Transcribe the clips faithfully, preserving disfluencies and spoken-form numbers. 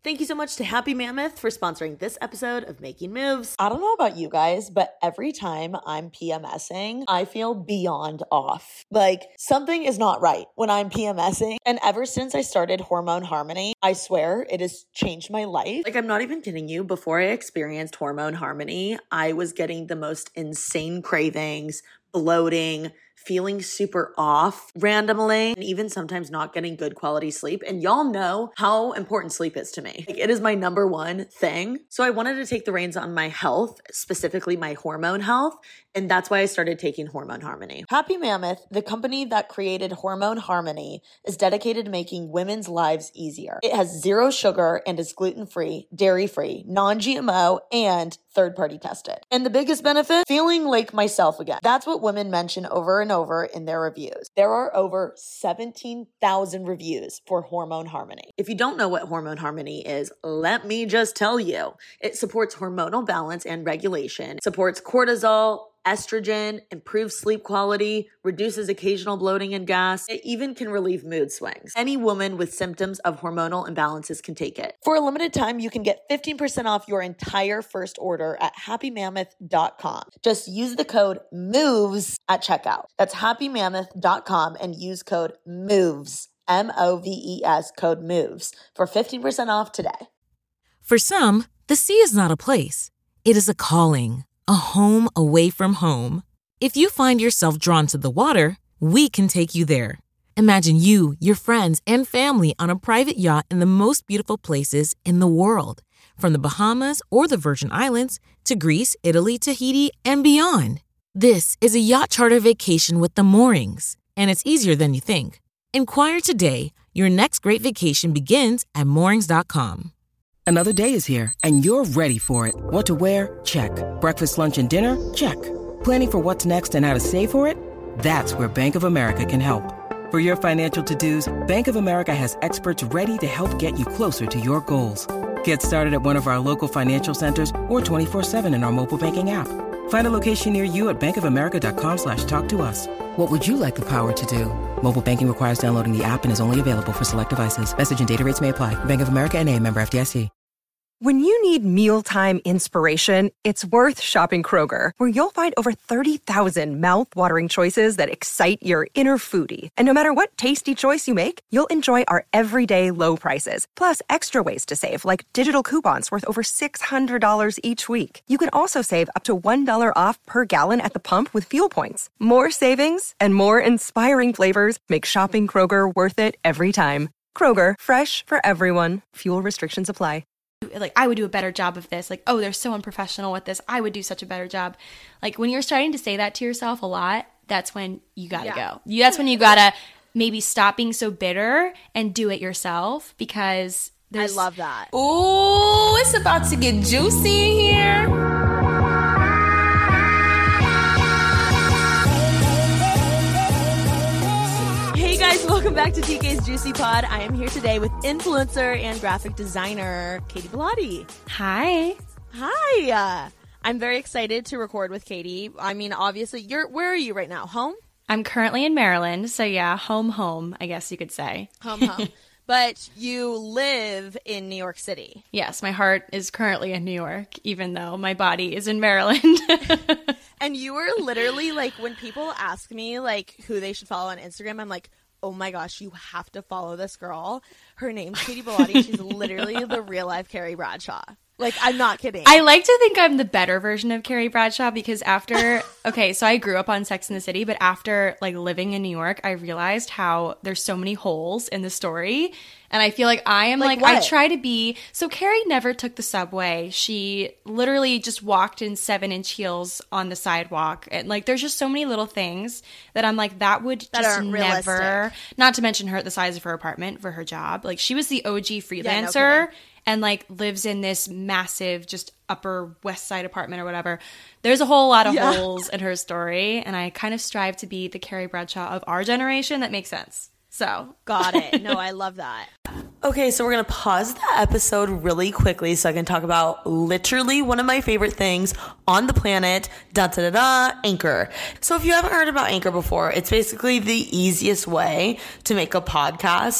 Thank you so much to Happy Mammoth for sponsoring this episode of Making Moves. I don't know about you guys, but every time I'm PMSing, I feel beyond off. Like something is not right when I'm PMSing. And ever since I started Hormone Harmony, I swear it has changed my life. Like I'm not even kidding you. Before I experienced Hormone Harmony, I was getting the most insane cravings, bloating, feeling super off randomly, and even sometimes not getting good quality sleep. And y'all know how important sleep is to me. Like it is my number one thing. So I wanted to take the reins on my health, specifically my hormone health. And that's why I started taking Hormone Harmony. Happy Mammoth, the company that created Hormone Harmony, is dedicated to making women's lives easier. It has zero sugar and is gluten-free, dairy-free, non-G M O, and third-party tested. And the biggest benefit? Feeling like myself again. That's what women mention over and over in their reviews. There are over seventeen thousand reviews for Hormone Harmony. If you don't know what Hormone Harmony is, let me just tell you. It supports hormonal balance and regulation, supports cortisol, estrogen, improves sleep quality, reduces occasional bloating and gas. It even can relieve mood swings. Any woman with symptoms of hormonal imbalances can take it. For a limited time, you can get fifteen percent off your entire first order at happy mammoth dot com. Just use the code MOVES at checkout. That's happy mammoth dot com and use code MOVES, M O V E S, code MOVES for fifteen percent off today. For some, the sea is not a place. It is a calling. A home away from home. If you find yourself drawn to the water, we can take you there. Imagine you, your friends, and family on a private yacht in the most beautiful places in the world. From the Bahamas or the Virgin Islands to Greece, Italy, Tahiti, and beyond. This is a yacht charter vacation with the Moorings, and it's easier than you think. Inquire today. Your next great vacation begins at moorings dot com. Another day is here, and you're ready for it. What to wear? Check. Breakfast, lunch, and dinner? Check. Planning for what's next and how to save for it? That's where Bank of America can help. For your financial to-dos, Bank of America has experts ready to help get you closer to your goals. Get started at one of our local financial centers or twenty-four seven in our mobile banking app. Find a location near you at bankofamerica.com slash talk to us. What would you like the power to do? Mobile banking requires downloading the app and is only available for select devices. Message and data rates may apply. Bank of America N A, member F D I C. When you need mealtime inspiration, it's worth shopping Kroger, where you'll find over thirty thousand mouth-watering choices that excite your inner foodie. And no matter what tasty choice you make, you'll enjoy our everyday low prices, plus extra ways to save, like digital coupons worth over six hundred dollars each week. You can also save up to one dollar off per gallon at the pump with fuel points. More savings and more inspiring flavors make shopping Kroger worth it every time. Kroger, fresh for everyone. Fuel restrictions apply. Like, I would do a better job of this. Like, oh, they're so unprofessional with this. I would do such a better job. Like, when you're starting to say that to yourself a lot, that's when you gotta yeah. go. You, that's when you gotta maybe stop being so bitter and do it yourself, because there's... I love that. Ooh, it's about to get juicy in here. Hey guys, welcome back to T K's Juicy Pod. I am here today with influencer and graphic designer Katie Bellotti. Hi. Hi. Uh, I'm very excited to record with Katie. I mean, obviously, you're where are you right now? Home? I'm currently in Maryland, so yeah, home, home, I guess you could say. Home, home. But you live in New York City. Yes, my heart is currently in New York, even though my body is in Maryland. And you were literally like, when people ask me like who they should follow on Instagram, I'm like, oh my gosh, you have to follow this girl. Her name's Katie Bellotti. She's literally the real life Carrie Bradshaw. Like, I'm not kidding. I like to think I'm the better version of Carrie Bradshaw, because after, okay, so I grew up on Sex and the City, but after like living in New York, I realized how there's so many holes in the story. And I feel like I am like, like I try to be, so Carrie never took the subway. She literally just walked in seven inch heels on the sidewalk. And like, there's just so many little things that I'm like, that would that just aren't never, realistic. Not to mention her, the size of her apartment for her job. Like, she was the O G freelancer. Yeah, no and like lives in this massive just Upper West Side apartment or whatever. There's a whole lot of yeah. holes in her story, and I kind of strive to be the Carrie Bradshaw of our generation. That makes sense. So got it. No, I love that. Okay, so we're gonna pause the episode really quickly so I can talk about literally one of my favorite things on the planet, da da da da, Anchor. So if you haven't heard about Anchor before, it's basically the easiest way to make a podcast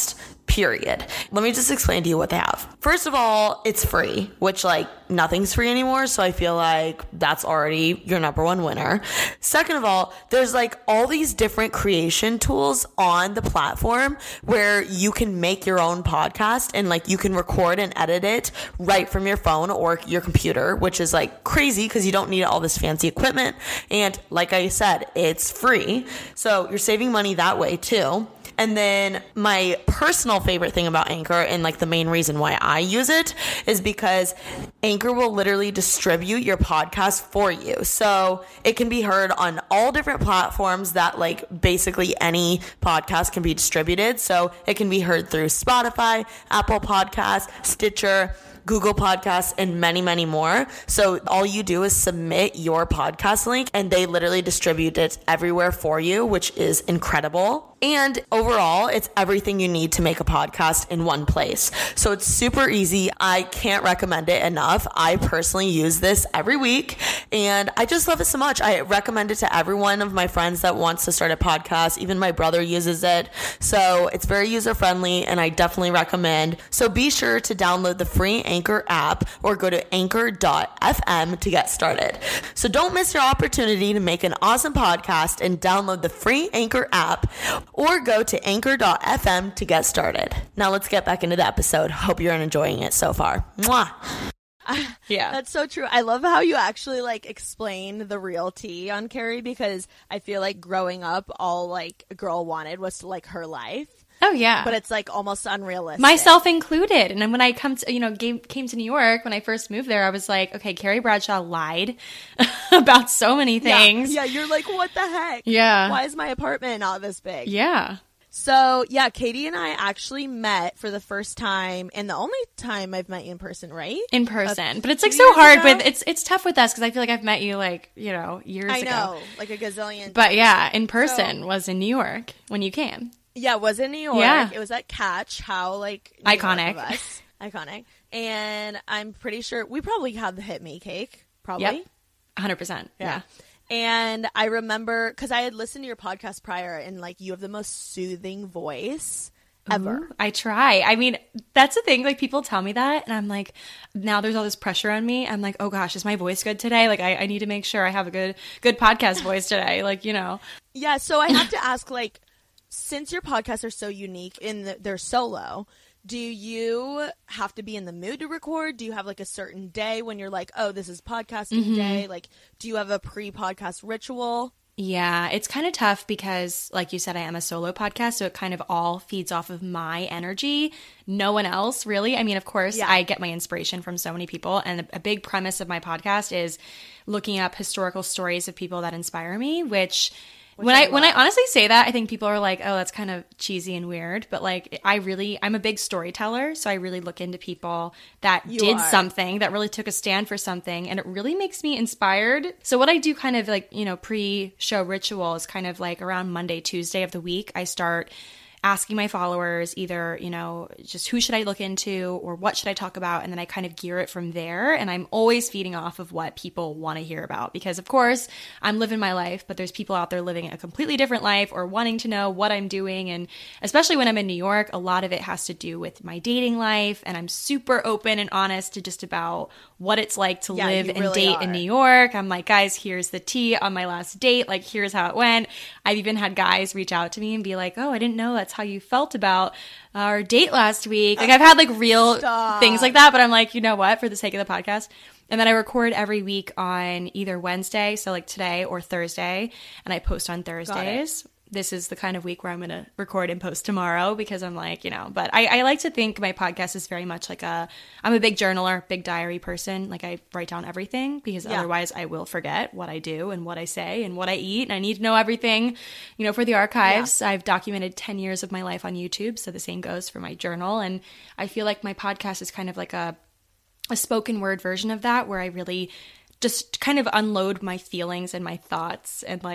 period. Let me just explain to you what they have. First of all, it's free, which like nothing's free anymore. So I feel like that's already your number one winner. Second of all, there's like all these different creation tools on the platform where you can make your own podcast and like you can record and edit it right from your phone or your computer, which is like crazy because you don't need all this fancy equipment. And like I said, it's free. So you're saving money that way too. And then my personal favorite thing about Anchor, and like the main reason why I use it, is because Anchor will literally distribute your podcast for you. So it can be heard on all different platforms that like basically any podcast can be distributed. So it can be heard through Spotify, Apple Podcasts, Stitcher, Google Podcasts, and many, many more. So all you do is submit your podcast link and they literally distribute it everywhere for you, which is incredible. And overall, it's everything you need to make a podcast in one place. So it's super easy. I can't recommend it enough. I personally use this every week and I just love it so much. I recommend it to every one of my friends that wants to start a podcast. Even my brother uses it. So it's very user friendly and I definitely recommend. So be sure to download the free Anchor app or go to anchor dot f m to get started. So don't miss your opportunity to make an awesome podcast and download the free Anchor app or go to anchor dot f m to get started. Now let's get back into the episode. Hope you're enjoying it so far. Mwah. Yeah. That's so true. I love how you actually like explain the real tea on Carrie, because I feel like growing up, all like a girl wanted was to like her life. Oh, yeah. But it's like almost unrealistic. Myself included. And then when I come to, you know, came, came to New York, when I first moved there, I was like, okay, Carrie Bradshaw lied about so many things. Yeah, yeah, you're like, what the heck? Yeah. Why is my apartment not this big? Yeah. So, yeah, Katie and I actually met for the first time, and the only time I've met you in person, right? In person. Uh, but it's like two so years hard ago? with, it's it's tough with us because I feel like I've met you like, you know, years I ago. know, like a gazillion. But yeah, in person So- was in New York when you came. Yeah, it was in New York. Yeah. It was at Catch. How, like, New Iconic. York of us. Iconic. And I'm pretty sure we probably had the Hit Me cake. Probably. Yep. one hundred percent. Yeah. And I remember, because I had listened to your podcast prior, and, like, you have the most soothing voice ever. Ooh, I try. I mean, that's the thing. Like, people tell me that, and I'm like, now there's all this pressure on me. I'm like, oh gosh, is my voice good today? Like, I, I need to make sure I have a good, good podcast voice today. Like, you know. Yeah, so I have to ask, like, since your podcasts are so unique in the, they're solo, do you have to be in the mood to record? Do you have like a certain day when you're like, oh, this is podcasting Mm-hmm. day? Like, do you have a pre-podcast ritual? Yeah, it's kind of tough because, like you said, I am a solo podcast, so it kind of all feeds off of my energy. No one else, really. I mean, of course, Yeah. I get my inspiration from so many people, and a, a big premise of my podcast is looking up historical stories of people that inspire me, which... When I, I when I love. honestly say that, I think people are like, oh, that's kind of cheesy and weird. But like, I really, I'm a big storyteller. So I really look into people that You did are. something, that really took a stand for something. And it really makes me inspired. So what I do kind of like, you know, pre-show ritual is kind of like around Monday, Tuesday of the week, I start asking my followers either, you know, just who should I look into or what should I talk about? And then I kind of gear it from there. And I'm always feeding off of what people want to hear about because, of course, I'm living my life, but there's people out there living a completely different life or wanting to know what I'm doing. And especially when I'm in New York, a lot of it has to do with my dating life. And I'm super open and honest to just about what it's like to Yeah, live you and really date are. in New York. I'm like, guys, here's the tea on my last date. Like, here's how it went. I've even had guys reach out to me and be like, oh, I didn't know that's how you felt about our date last week. Like, I've had like real Stop. things like that, but I'm like, you know what, for the sake of the podcast. And then I record every week on either Wednesday, so like today, or Thursday, and I post on Thursdays. This is the kind of week where I'm going to record and post tomorrow because I'm like, you know, but I, I like to think my podcast is very much like a, I'm a big journaler, big diary person. Like I write down everything because Yeah. otherwise I will forget what I do and what I say and what I eat. And I need to know everything, you know, for the archives. I've documented ten years of my life on YouTube. So the same goes for my journal. And I feel like my podcast is kind of like a, a spoken word version of that where I really just kind of unload my feelings and my thoughts and like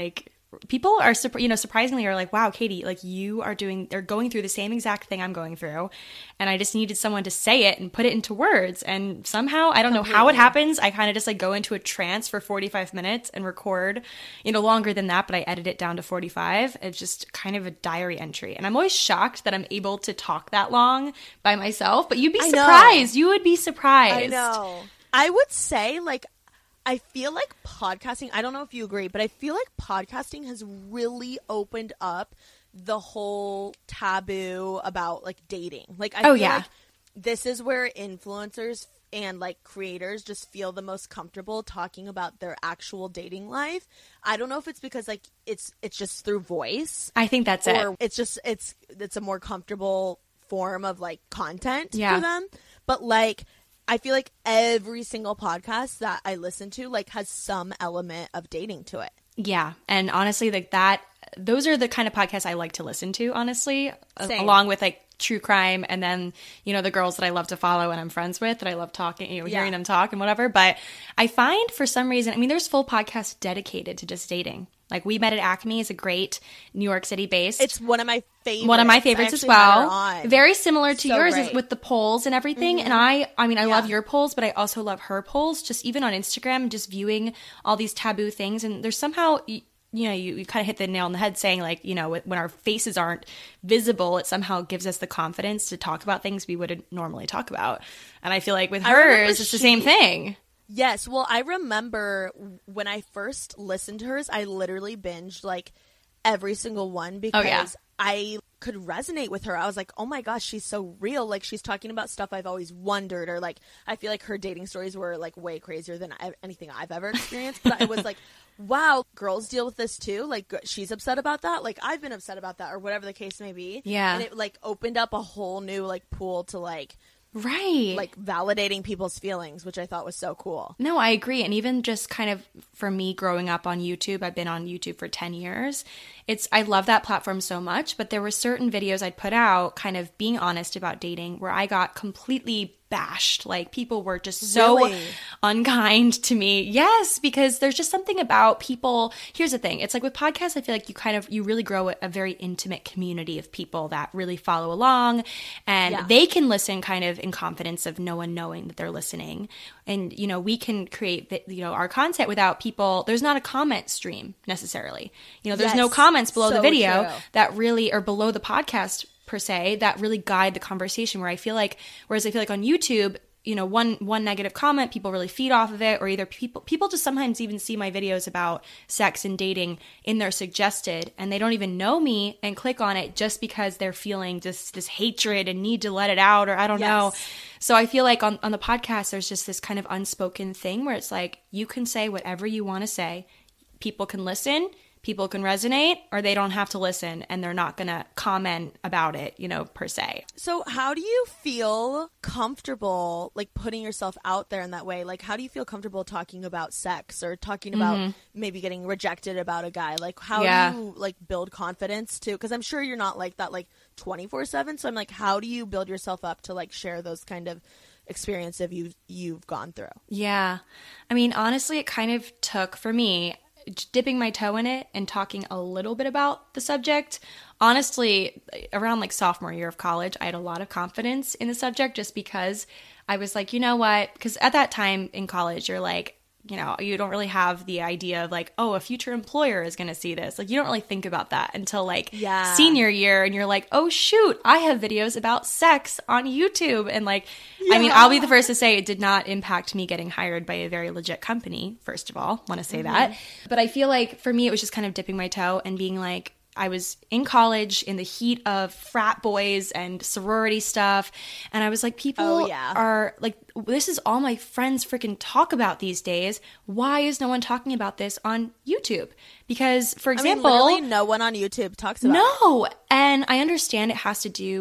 people are, you know, surprisingly are like, wow, Katie, like you are doing, they're going through the same exact thing I'm going through. And I just needed someone to say it and put it into words. And somehow, I don't know how it happens. I kind of just like go into a trance for forty-five minutes and record, you know, longer than that, but I edit it down to forty-five. It's just kind of a diary entry. And I'm always shocked that I'm able to talk that long by myself, but you'd be I surprised. know. You would be surprised. I know. I would say like, I feel like podcasting, I don't know if you agree, but I feel like podcasting has really opened up the whole taboo about like dating. Like, I oh, feel yeah. like this is where influencers and like creators just feel the most comfortable talking about their actual dating life. I don't know if it's because like it's it's just through voice. I think that's or it. It's just it's it's a more comfortable form of like content Yeah. for them. But like I feel like every single podcast that I listen to like has some element of dating to it. Yeah. And honestly, like that, those are the kind of podcasts I like to listen to, honestly, a- Same. along with like true crime. And then, you know, the girls that I love to follow and I'm friends with that I love talking, you know, Yeah. hearing them talk and whatever. But I find for some reason, I mean, there's full podcasts dedicated to just dating. Like We Met at Acme is a great New York City based. It's one of my favorites. One of my I favorites as actually had her well. on. Very similar to So yours great. is with the polls and everything. Mhm. And I, I mean, I Yeah. love your polls, but I also love her polls. Just even on Instagram, just viewing all these taboo things. And there's somehow, you, you know, you, you kind of hit the nail on the head saying like, you know, when our faces aren't visible, it somehow gives us the confidence to talk about things we wouldn't normally talk about. And I feel like with I remember hers, it's the she- same thing. Yes. Well, I remember when I first listened to hers, I literally binged like every single one because Oh, yeah. I could resonate with her. I was like, oh my gosh, she's so real. Like she's talking about stuff I've always wondered, or like I feel like her dating stories were like way crazier than I, anything I've ever experienced. But I was like, wow, girls deal with this too. Like she's upset about that. Like I've been upset about that, or whatever the case may be. Yeah. And it like opened up a whole new like pool to like Right. like validating people's feelings, which I thought was so cool. No, I agree. And even just kind of for me growing up on YouTube, I've been on YouTube for ten years. It's, I love that platform so much, but there were certain videos I'd put out kind of being honest about dating where I got completely bashed. Like people were just so Really? unkind to me. Yes, because there's just something about people. Here's the thing. It's like with podcasts, I feel like you kind of, you really grow a, a very intimate community of people that really follow along and Yeah. they can listen kind of in confidence of no one knowing that they're listening. And, you know, we can create, you know, our content without people. There's not a comment stream necessarily. You know, there's no Yes, comments below the so video true. that really, or below the podcast per se, that really guide the conversation where I feel like, whereas I feel like on YouTube, you know, one one negative comment, people really feed off of it, or either people people just sometimes even see my videos about sex and dating in their suggested, and they don't even know me and click on it just because they're feeling just this hatred and need to let it out, or I don't Yes. know. So I feel like on, on the podcast, there's just this kind of unspoken thing where it's like, you can say whatever you want to say. People can listen. People can resonate, or they don't have to listen and they're not going to comment about it, you know, per se. So how do you feel comfortable like putting yourself out there in that way? Like how do you feel comfortable talking about sex or talking about maybe getting rejected about a guy? Like how Yeah. do you like build confidence to, because I'm sure you're not like that like twenty-four seven. So I'm like, how do you build yourself up to like share those kind of experiences you've, you've gone through? Yeah. I mean, honestly, it kind of took for me dipping my toe in it and talking a little bit about the subject. Honestly, around like sophomore year of college, I had a lot of confidence in the subject just because I was like, you know what? Because at that time in college, you're like, you know, you don't really have the idea of like, oh, a future employer is going to see this. Like, you don't really think about that until like Yeah. senior year. And you're like, oh, shoot, I have videos about sex on YouTube. And like, I mean, I'll be the first to say it did not impact me getting hired by a very legit company, first of all. Want to say that. But I feel like for me, it was just kind of dipping my toe and being like, I was in college in the heat of frat boys and sorority stuff. And I was like, people Oh, yeah. are like, this is all my friends freaking talk about these days. Why is no one talking about this on YouTube? Because, for I mean, example, literally no one on YouTube talks about it. no. And I understand it has to do,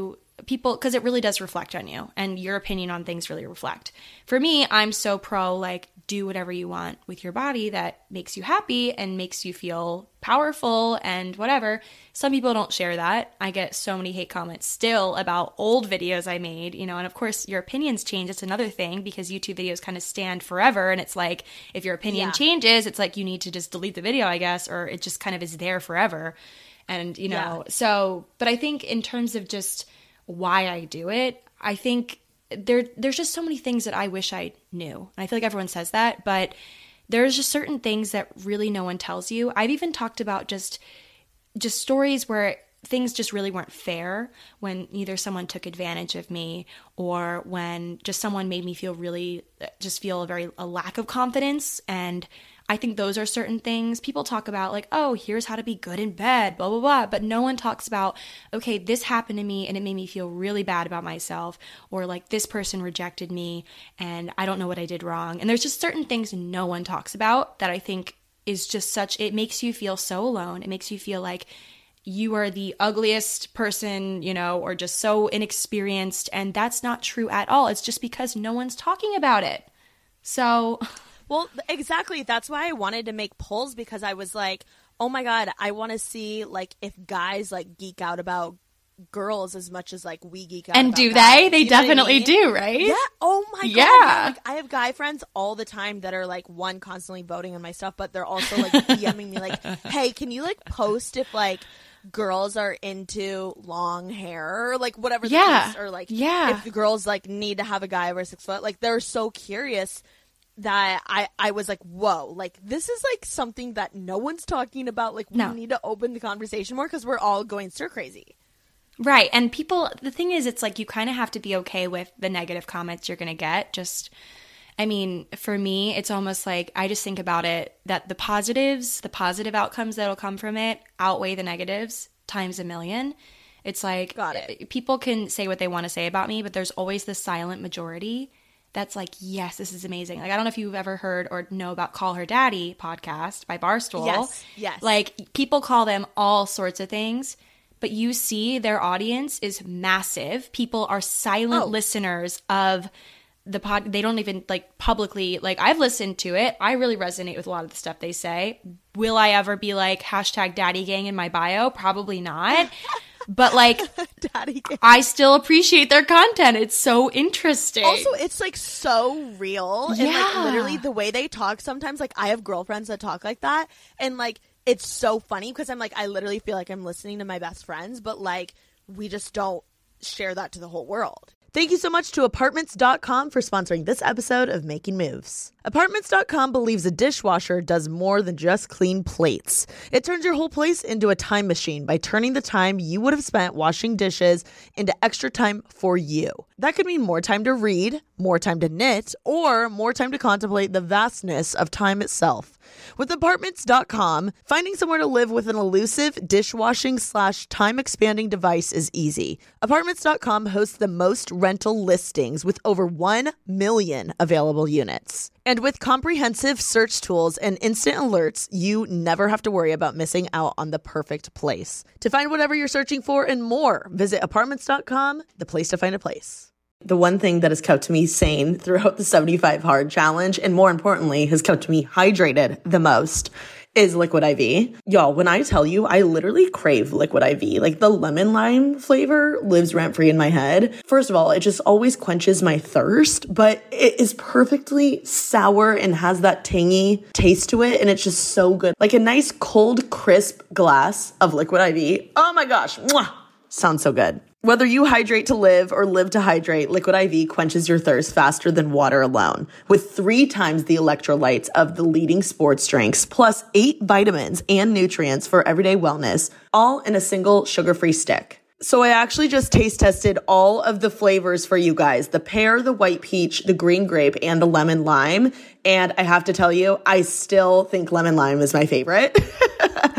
people, because it really does reflect on you and your opinion on things really reflect. For me, I'm so pro like do whatever you want with your body that makes you happy and makes you feel powerful and whatever. Some people don't share that. I get so many hate comments still about old videos I made, you know, and of course your opinions change. It's another thing because YouTube videos kind of stand forever. And it's like, if your opinion Yeah. changes, it's like you need to just delete the video, I guess, or it just kind of is there forever. And, you know, Yeah. so, but I think in terms of just why I do it, I think there there's just so many things that I wish I knew. And I feel like everyone says that, but there's just certain things that really no one tells you. I've even talked about just just stories where things just really weren't fair, when either someone took advantage of me or when just someone made me feel really just feel a very a lack of confidence. And I think those are certain things people talk about, like, oh, here's how to be good in bed, blah, blah, blah. But no one talks about, okay, this happened to me and it made me feel really bad about myself, or like this person rejected me and I don't know what I did wrong. And there's just certain things no one talks about that I think is just such, it makes you feel so alone. It makes you feel like you are the ugliest person, you know, or just so inexperienced. And that's not true at all. It's just because no one's talking about it. So... Well, exactly. That's why I wanted to make polls, because I was like, oh my God, I want to see like if guys like geek out about girls as much as like we geek out and about do guys. they? They You know what I definitely mean? do, right? Yeah. Oh my God. Yeah. Yeah. Like, I have guy friends all the time that are like, one, constantly voting on my stuff, but they're also like DMing me like, hey, can you like post if like girls are into long hair or like whatever the Yeah. case, or like Yeah. if the girls like need to have a guy over six foot. Like they're so curious that I, I was like, whoa, like this is like something that no one's talking about. Like we No. need to open the conversation more, because we're all going stir crazy. Right. And people, the thing is, it's like you kind of have to be okay with the negative comments you're going to get. Just, I mean, for me, it's almost like I just think about it that the positives, the positive outcomes that'll come from it outweigh the negatives times a million. It's like Got it. people can say what they want to say about me, but there's always the silent majority that's like, yes, this is amazing. Like, I don't know if you've ever heard or know about Call Her Daddy podcast by Barstool. Yes, yes. Like, people call them all sorts of things, but you see their audience is massive. People are silent Oh. listeners of the pod. They don't even, like, publicly, like, I've listened to it. I really resonate with a lot of the stuff they say. Will I ever be like, hashtag daddy gang in my bio? Probably not. But, like, Daddy gang. I still appreciate their content. It's so interesting. Also, it's like so real. And like Yeah. literally the way they talk sometimes, like I have girlfriends that talk like that. And like it's so funny, because I'm like, I literally feel like I'm listening to my best friends, but like we just don't share that to the whole world. Thank you so much to Apartments dot com for sponsoring this episode of Making Moves. Apartments dot com believes a dishwasher does more than just clean plates. It turns your whole place into a time machine by turning the time you would have spent washing dishes into extra time for you. That could mean more time to read, more time to knit, or more time to contemplate the vastness of time itself. With Apartments dot com, finding somewhere to live with an elusive dishwashing slash time expanding device is easy. Apartments dot com hosts the most rental listings with over one million available units. And with comprehensive search tools and instant alerts, you never have to worry about missing out on the perfect place. To find whatever you're searching for and more, visit Apartments dot com, the place to find a place. The one thing that has kept me sane throughout the seventy-five hard challenge, and more importantly, has kept me hydrated the most, is Liquid I V. Y'all, when I tell you, I literally crave Liquid I V. Like, the lemon lime flavor lives rent-free in my head. First of all, it just always quenches my thirst, but it is perfectly sour and has that tangy taste to it, and it's just so good. Like a nice cold, crisp glass of Liquid I V. Oh my gosh. Mwah! Sounds so good. Whether you hydrate to live or live to hydrate, Liquid I V quenches your thirst faster than water alone. With three times the electrolytes of the leading sports drinks, plus eight vitamins and nutrients for everyday wellness, all in a single sugar-free stick. So I actually just taste tested all of the flavors for you guys. The pear, the white peach, the green grape, and the lemon lime. And I have to tell you, I still think lemon lime is my favorite.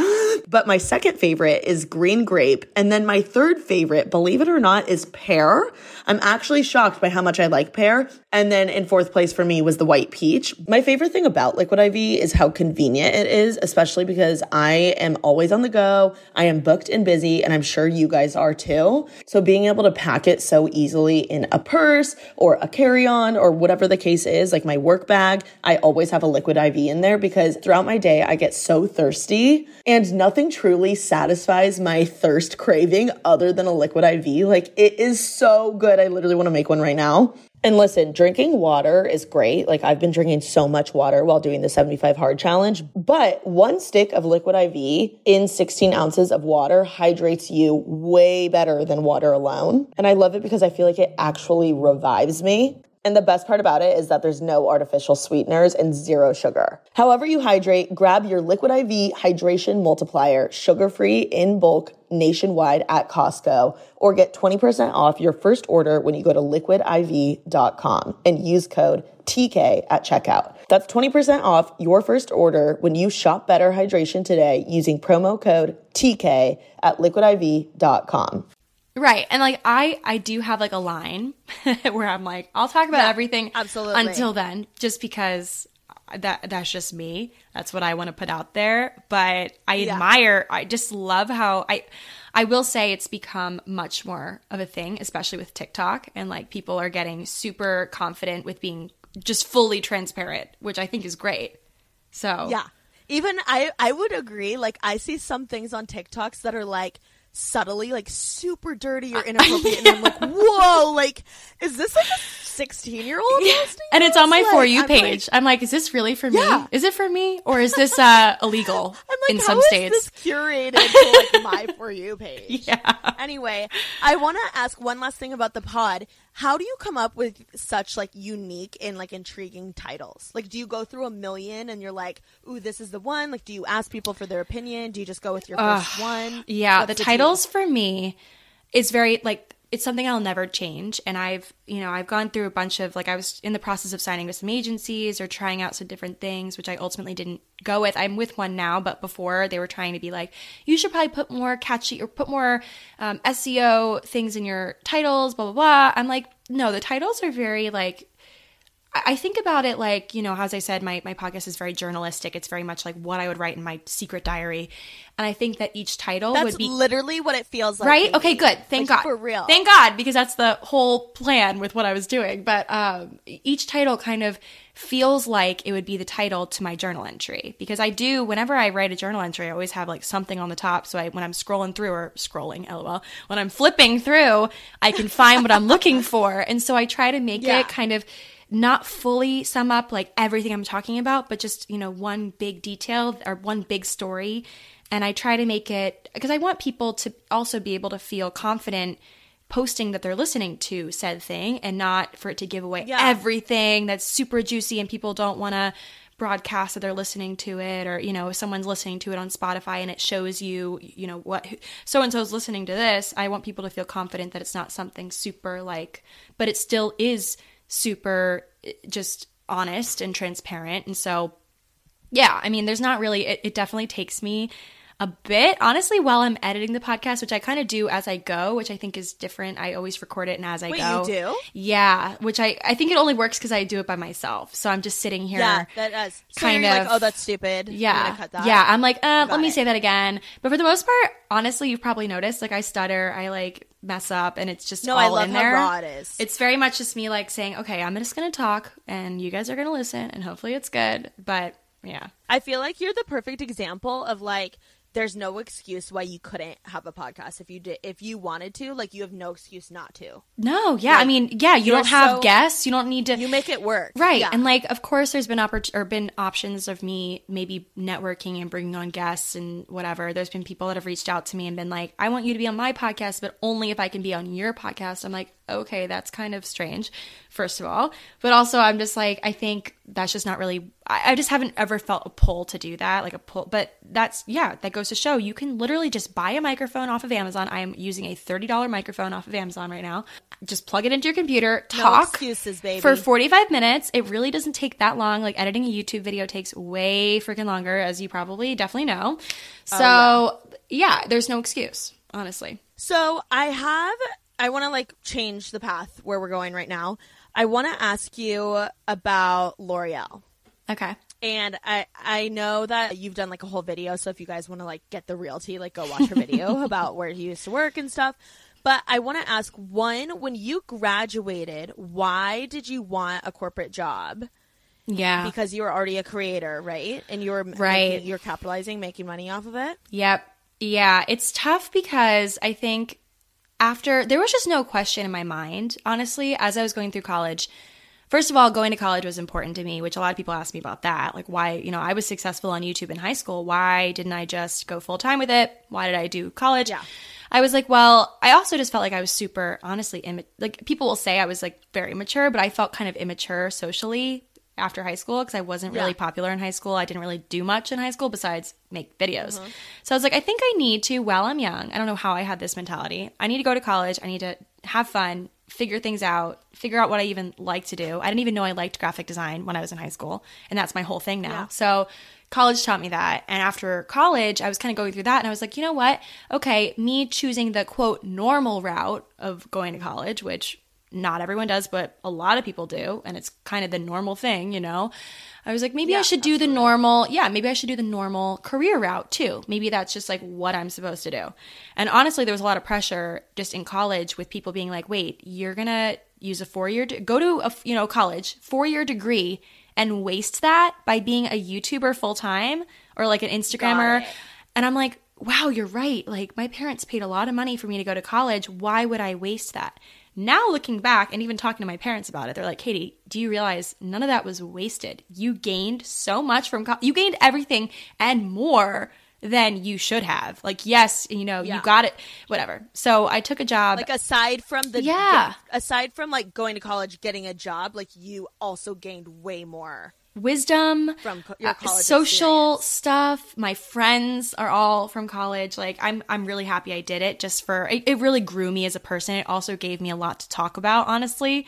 But my second favorite is green grape. And then my third favorite, believe it or not, is pear. I'm actually shocked by how much I like pear. And then in fourth place for me was the white peach. My favorite thing about Liquid I V is how convenient it is, especially because I am always on the go. I am booked and busy, and I'm sure you guys are too. So being able to pack it so easily in a purse or a carry-on or whatever the case is, like my work bag, I always have a Liquid I V in there because throughout my day, I get so thirsty and nothing truly satisfies my thirst craving other than a Liquid I V. Like, it is so good. I literally want to make one right now. And listen, drinking water is great. Like, I've been drinking so much water while doing the seventy-five hard challenge, but one stick of Liquid I V in sixteen ounces of water hydrates you way better than water alone. And I love it because I feel like it actually revives me. And the best part about it is that there's no artificial sweeteners and zero sugar. However you hydrate, grab your Liquid I V Hydration Multiplier, sugar-free in bulk nationwide at Costco, or get twenty percent off your first order when you go to liquid I V dot com and use code T K at checkout. That's twenty percent off your first order when you shop Better Hydration today using promo code T K at liquid I V dot com. Right. And like I I do have like a line where I'm like, I'll talk about Yeah, everything absolutely. until then, just because that that's just me. That's what I want to put out there. But I Yeah. admire, I just love how I I will say it's become much more of a thing, especially with TikTok, and like people are getting super confident with being just fully transparent, which I think is great. So Yeah. Even I, I would agree. Like, I see some things on TikToks that are like subtly like super dirty or inappropriate, and I'm like, whoa, like, is this like a sixteen year old posting and it's this? on my Like, For You I'm page. like, I'm like, is this really for Yeah. me? Is it for me? Or is this uh, illegal I'm like, in how some is states? this curated to like my For You page? Yeah. Anyway, I want to ask one last thing about the pod. How do you come up with such like unique and like intriguing titles? Like, do you go through a million and you're like, ooh, this is the one? Like, do you ask people for their opinion? Do you just go with your first one? Yeah, What's the deal? titles for me is very like, it's something I'll never change. And I've, you know, I've gone through a bunch of like, I was in the process of signing with some agencies or trying out some different things, which I ultimately didn't go with. I'm with one now, but before they were trying to be like, you should probably put more catchy or put more um, S E O things in your titles, blah, blah, blah. I'm like, no, the titles are very like, I think about it like, you know, as I said, my, my podcast is very journalistic. It's very much like what I would write in my secret diary. And I think that each title That's would be literally what it feels like. right. to Okay, me. good. Thank Like, God. For real. Thank God, because that's the whole plan with what I was doing. But um, each title kind of feels like it would be the title to my journal entry, because I do, whenever I write a journal entry, I always have like something on the top. So I, when I'm scrolling through or scrolling, lol, when I'm flipping through, I can find what I'm looking for. And so I try to make Yeah. it kind of not fully sum up like everything I'm talking about, but just, you know, one big detail or one big story. And I try to make it, because I want people to also be able to feel confident posting that they're listening to said thing, and not for it to give away Yeah. everything that's super juicy and people don't want to broadcast that they're listening to it. Or, you know, if someone's listening to it on Spotify and it shows you, you know, what so-and-so's listening to this, I want people to feel confident that it's not something super like, but it still is super just honest and transparent. And so, yeah, I mean, there's not really, it, it definitely takes me a bit, honestly, while I'm editing the podcast, which I kind of do as I go, which I think is different. I always record it and as I Wait, go. you do? Yeah, which I, I think it only works because I do it by myself. So I'm just sitting here. Yeah, that does. So kind you're of- like, oh, that's stupid. I'm Yeah. gonna cut that. Yeah. I'm like, uh, Got let me it. say that again. But for the most part, honestly, you've probably noticed, like I stutter, I like mess up, and it's just No, all I love in how there. raw it is. It's very much just me like saying, okay, I'm just going to talk and you guys are going to listen and hopefully it's good. But yeah. I feel like you're the perfect example of like, there's no excuse why you couldn't have a podcast if you did, if you wanted to. Like, you have no excuse not to. No, yeah. I Like, mean, yeah, you you're don't have so- guests. You don't need to. You make it work, Right. Yeah. And like, of course, there's been oppor- or been options of me maybe networking and bringing on guests and whatever. There's been people that have reached out to me and been like, I want you to be on my podcast, but only if I can be on your podcast. I'm like, okay, that's kind of strange, first of all. But also, I'm just like, I think that's just not really, I, I just haven't ever felt a pull to do that, like a pull. But that's, yeah, that goes to show you can literally just buy a microphone off of Amazon. I am using a thirty dollars microphone off of Amazon right now. Just plug it into your computer, talk no excuses, baby. for forty-five minutes. It really doesn't take that long. Like editing a YouTube video takes way freaking longer, as you probably definitely know. So oh, yeah. yeah, there's no excuse, honestly. So I have, I want to like change the path where we're going right now. I want to ask you about L'Oreal. Okay. And I I know that you've done like a whole video, so if you guys want to like get the realty, like go watch her video about where you used to work and stuff. But I want to ask, one, when you graduated, why did you want a corporate job? Yeah. Because you were already a creator, right? And you were right. making, you're capitalizing, making money off of it? Yep. Yeah. It's tough because I think after, there was just no question in my mind, honestly, as I was going through college. First of all, going to college was important to me, which a lot of people ask me about that. Like why, you know, I was successful on YouTube in high school. Why didn't I just go full time with it? Why did I do college? Yeah. I was like, well, I also just felt like I was super, honestly, imma- like people will say I was like very mature, but I felt kind of immature socially after high school because I wasn't really yeah. popular in high school. I didn't really do much in high school besides make videos. Mm-hmm. So I was like, I think I need to, while I'm young, I don't know how I had this mentality. I need to go to college. I need to have fun, figure things out, figure out what I even like to do. I didn't even know I liked graphic design when I was in high school. And that's my whole thing now. Yeah. So college taught me that. And after college, I was kind of going through that. And I was like, you know what? Okay, me choosing the quote normal route of going to college, which not everyone does, but a lot of people do. And it's kind of the normal thing, you know? I was like, maybe yeah, I should do absolutely. the normal, yeah, maybe I should do the normal career route too. Maybe that's just like what I'm supposed to do. And honestly, there was a lot of pressure just in college with people being like, wait, you're going to use a four-year, de- go to a, you know, college, four-year degree and waste that by being a YouTuber full-time or like an Instagrammer. And I'm like, wow, you're right. Like my parents paid a lot of money for me to go to college. Why would I waste that? Now looking back and even talking to my parents about it, they're like, Katie, do you realize none of that was wasted? You gained so much from, co- you gained everything and more than you should have. Like, yes, you know, yeah. you got it, whatever. So I took a job. Like aside from the, yeah. aside from like going to college, getting a job, like you also gained way more. Wisdom, from co- your college uh, social experience. stuff. My friends are all from college. Like I'm, I'm really happy I did it. Just for it, it really grew me as a person. It also gave me a lot to talk about, honestly,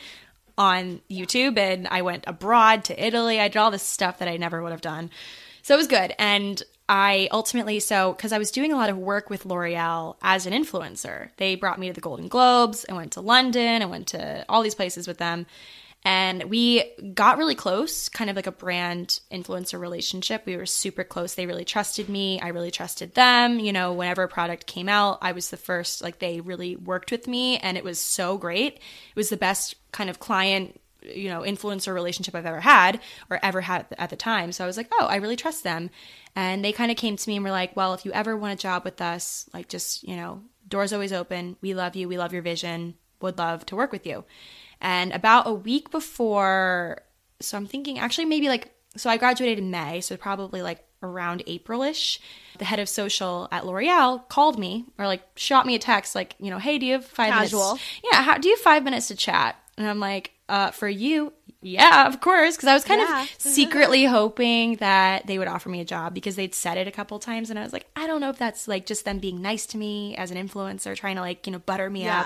on YouTube. And I went abroad to Italy. I did all this stuff that I never would have done. So it was good. And I ultimately, so because I was doing a lot of work with L'Oreal as an influencer, they brought me to the Golden Globes. I went to London. I went to all these places with them. And we got really close, kind of like a brand influencer relationship. We were super close. They really trusted me. I really trusted them. You know, whenever a product came out, I was the first, like they really worked with me and it was so great. It was the best kind of client, you know, influencer relationship I've ever had or ever had at the time. So I was like, oh, I really trust them. And they kind of came to me and were like, well, if you ever want a job with us, like just, you know, doors always open. We love you. We love your vision. Would love to work with you. And about a week before, so I'm thinking actually maybe like, so I graduated in May, so probably like around April-ish, the head of social at L'Oreal called me or like shot me a text like, you know, hey, do you have five Casual. minutes? Yeah, how, do you have five minutes to chat? And I'm like, uh, for you, yeah, of course. Because I was kind yeah. of secretly hoping that they would offer me a job because they'd said it a couple times. And I was like, I don't know if that's like just them being nice to me as an influencer, trying to like, you know, butter me yeah. up.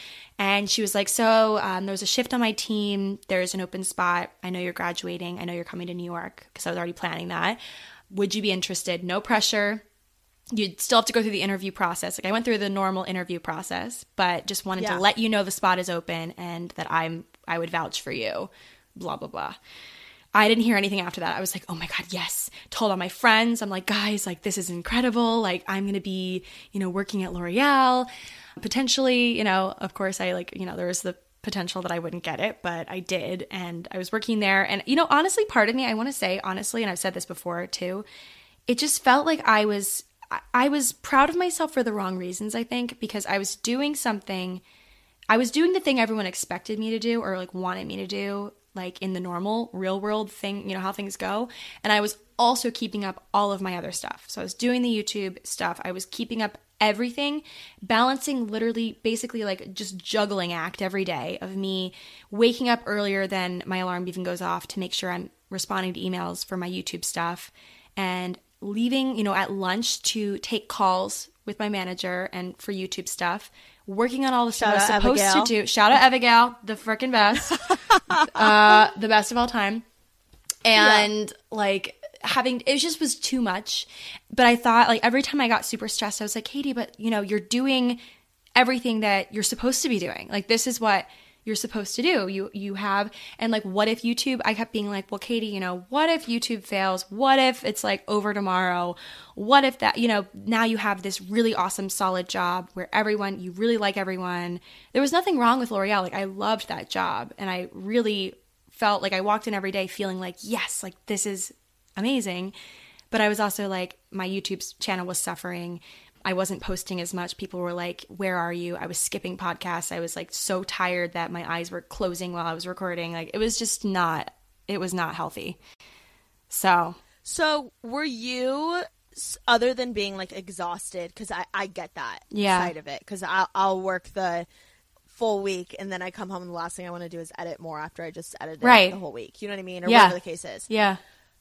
And she was like, so um, there's a shift on my team. There's an open spot. I know you're graduating. I know you're coming to New York because I was already planning that. Would you be interested? No pressure. You'd still have to go through the interview process. Like I went through the normal interview process, but just wanted yeah. to let you know the spot is open and that I'm I would vouch for you, blah, blah, blah. I didn't hear anything after that. I was like, oh my God, yes. Told all my friends. I'm like, guys, like this is incredible. Like I'm going to be, you know, working at L'Oreal. Potentially, you know, of course I like, you know, there was the potential that I wouldn't get it, but I did. And I was working there. And, you know, honestly, part of me, I want to say honestly, and I've said this before too, it just felt like I was, I was proud of myself for the wrong reasons, I think, because I was doing something, I was doing the thing everyone expected me to do or like wanted me to do, like in the normal real world thing, you know, how things go. And I was also keeping up all of my other stuff. So I was doing the YouTube stuff. I was keeping up everything, balancing literally basically like just juggling act every day of me waking up earlier than my alarm even goes off to make sure I'm responding to emails for my YouTube stuff and leaving, you know, at lunch to take calls with my manager and for YouTube stuff, working on all the stuff I was supposed Abigail. to do. Shout out Abigail, the freaking best. uh, the best of all time. And yeah. like having, it just was too much. But I thought like every time I got super stressed, I was like, Katie, but you know, you're doing everything that you're supposed to be doing. Like this is what you're supposed to do. You you have, and like, what if YouTube, I kept being like, well, Katie, you know, what if YouTube fails? What if it's like over tomorrow? What if that, you know, now you have this really awesome, solid job where everyone, you really like everyone. There was nothing wrong with L'Oreal. Like I loved that job. And I really felt like I walked in every day feeling like, yes, like this is amazing. But I was also like, my YouTube channel was suffering. I wasn't posting as much. People were like, where are you? I was skipping podcasts. I was like so tired that my eyes were closing while I was recording. Like it was just not, it was not healthy. So. So were you, other than being like exhausted, because I, I get that yeah. side of it, because I'll, I'll work the full week and then I come home and the last thing I want to do is edit more after I just edited right. the whole week. You know what I mean? Or yeah. whatever the case is. Yeah.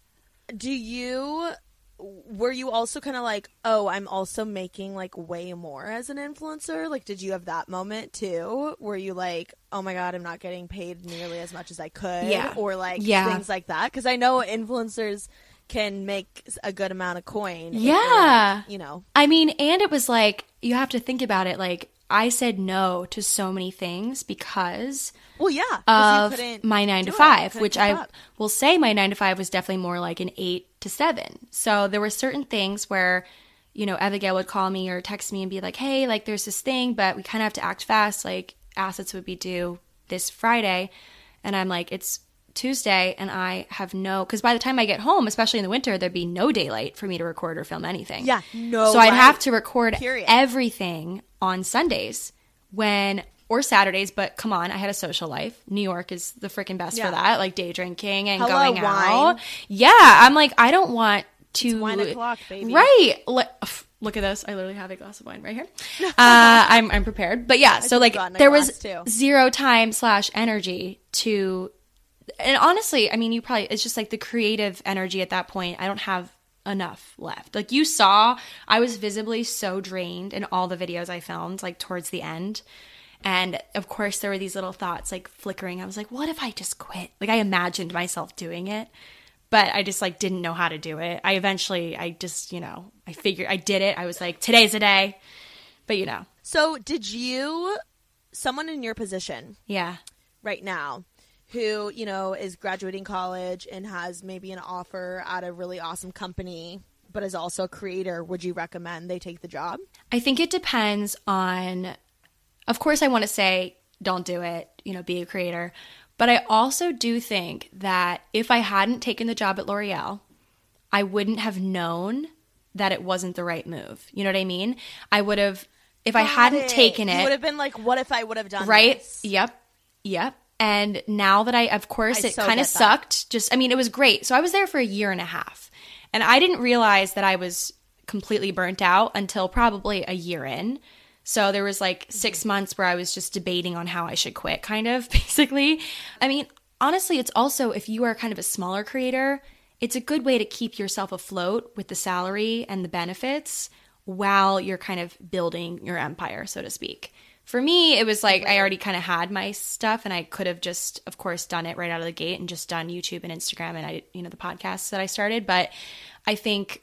Do you... Were you also kind of like, oh, I'm also making like way more as an influencer? Like, did you have that moment too? Were you like, oh my God, I'm not getting paid nearly as much as I could? Yeah. Or like yeah. things like that? Because I know influencers can make a good amount of coin. Yeah. You know. I mean, and it was like, you have to think about it. Like, I said no to so many things because well, yeah, of my nine to five, it, which I up. will say my nine to five was definitely more like an eight to seven. So there were certain things where, you know, Abigail would call me or text me and be like, hey, like there's this thing, but we kind of have to act fast. Like assets would be due this Friday. And I'm like, it's Tuesday and I have no, because by the time I get home, especially in the winter, there'd be no daylight for me to record or film anything. Yeah, no. So I'd have to record Period. everything on Sundays when, or Saturdays, but come on, I had a social life. New York is the freaking best yeah. for that, like day drinking and Hello, going wine. out. Yeah, I'm like, I don't want to. It's wine o'clock, baby. Right. Like, look at this. I literally have a glass of wine right here. Uh, I'm I'm prepared. But yeah, so like there was too. zero time slash energy to. And honestly, I mean, you probably, it's just like the creative energy at that point. I don't have enough left. Like you saw, I was visibly so drained in all the videos I filmed, like towards the end. And of course, there were these little thoughts like flickering. I was like, what if I just quit? Like I imagined myself doing it, but I just like didn't know how to do it. I eventually, I just, you know, I figured I did it. I was like, today's the day. But you know. So did you, someone in your position yeah, right now, who, you know, is graduating college and has maybe an offer at a really awesome company, but is also a creator, would you recommend they take the job? I think it depends on, of course, I want to say don't do it, you know, be a creator. But I also do think that if I hadn't taken the job at L'Oreal, I wouldn't have known that it wasn't the right move. You know what I mean? I would have, if Got I hadn't it. taken it. You would have been like, what if I would have done right? this? Yep. Yep. And now that I, of course, I it so kind of get that. sucked. Just, I mean, it was great. So I was there for a year and a half. And I didn't realize that I was completely burnt out until probably a year in. So there was like six months where I was just debating on how I should quit, kind of, basically. I mean, honestly, it's also, if you are kind of a smaller creator, it's a good way to keep yourself afloat with the salary and the benefits while you're kind of building your empire, so to speak. For me, it was like I already kind of had my stuff and I could have just, of course, done it right out of the gate and just done YouTube and Instagram and I, you know, the podcasts that I started. But I think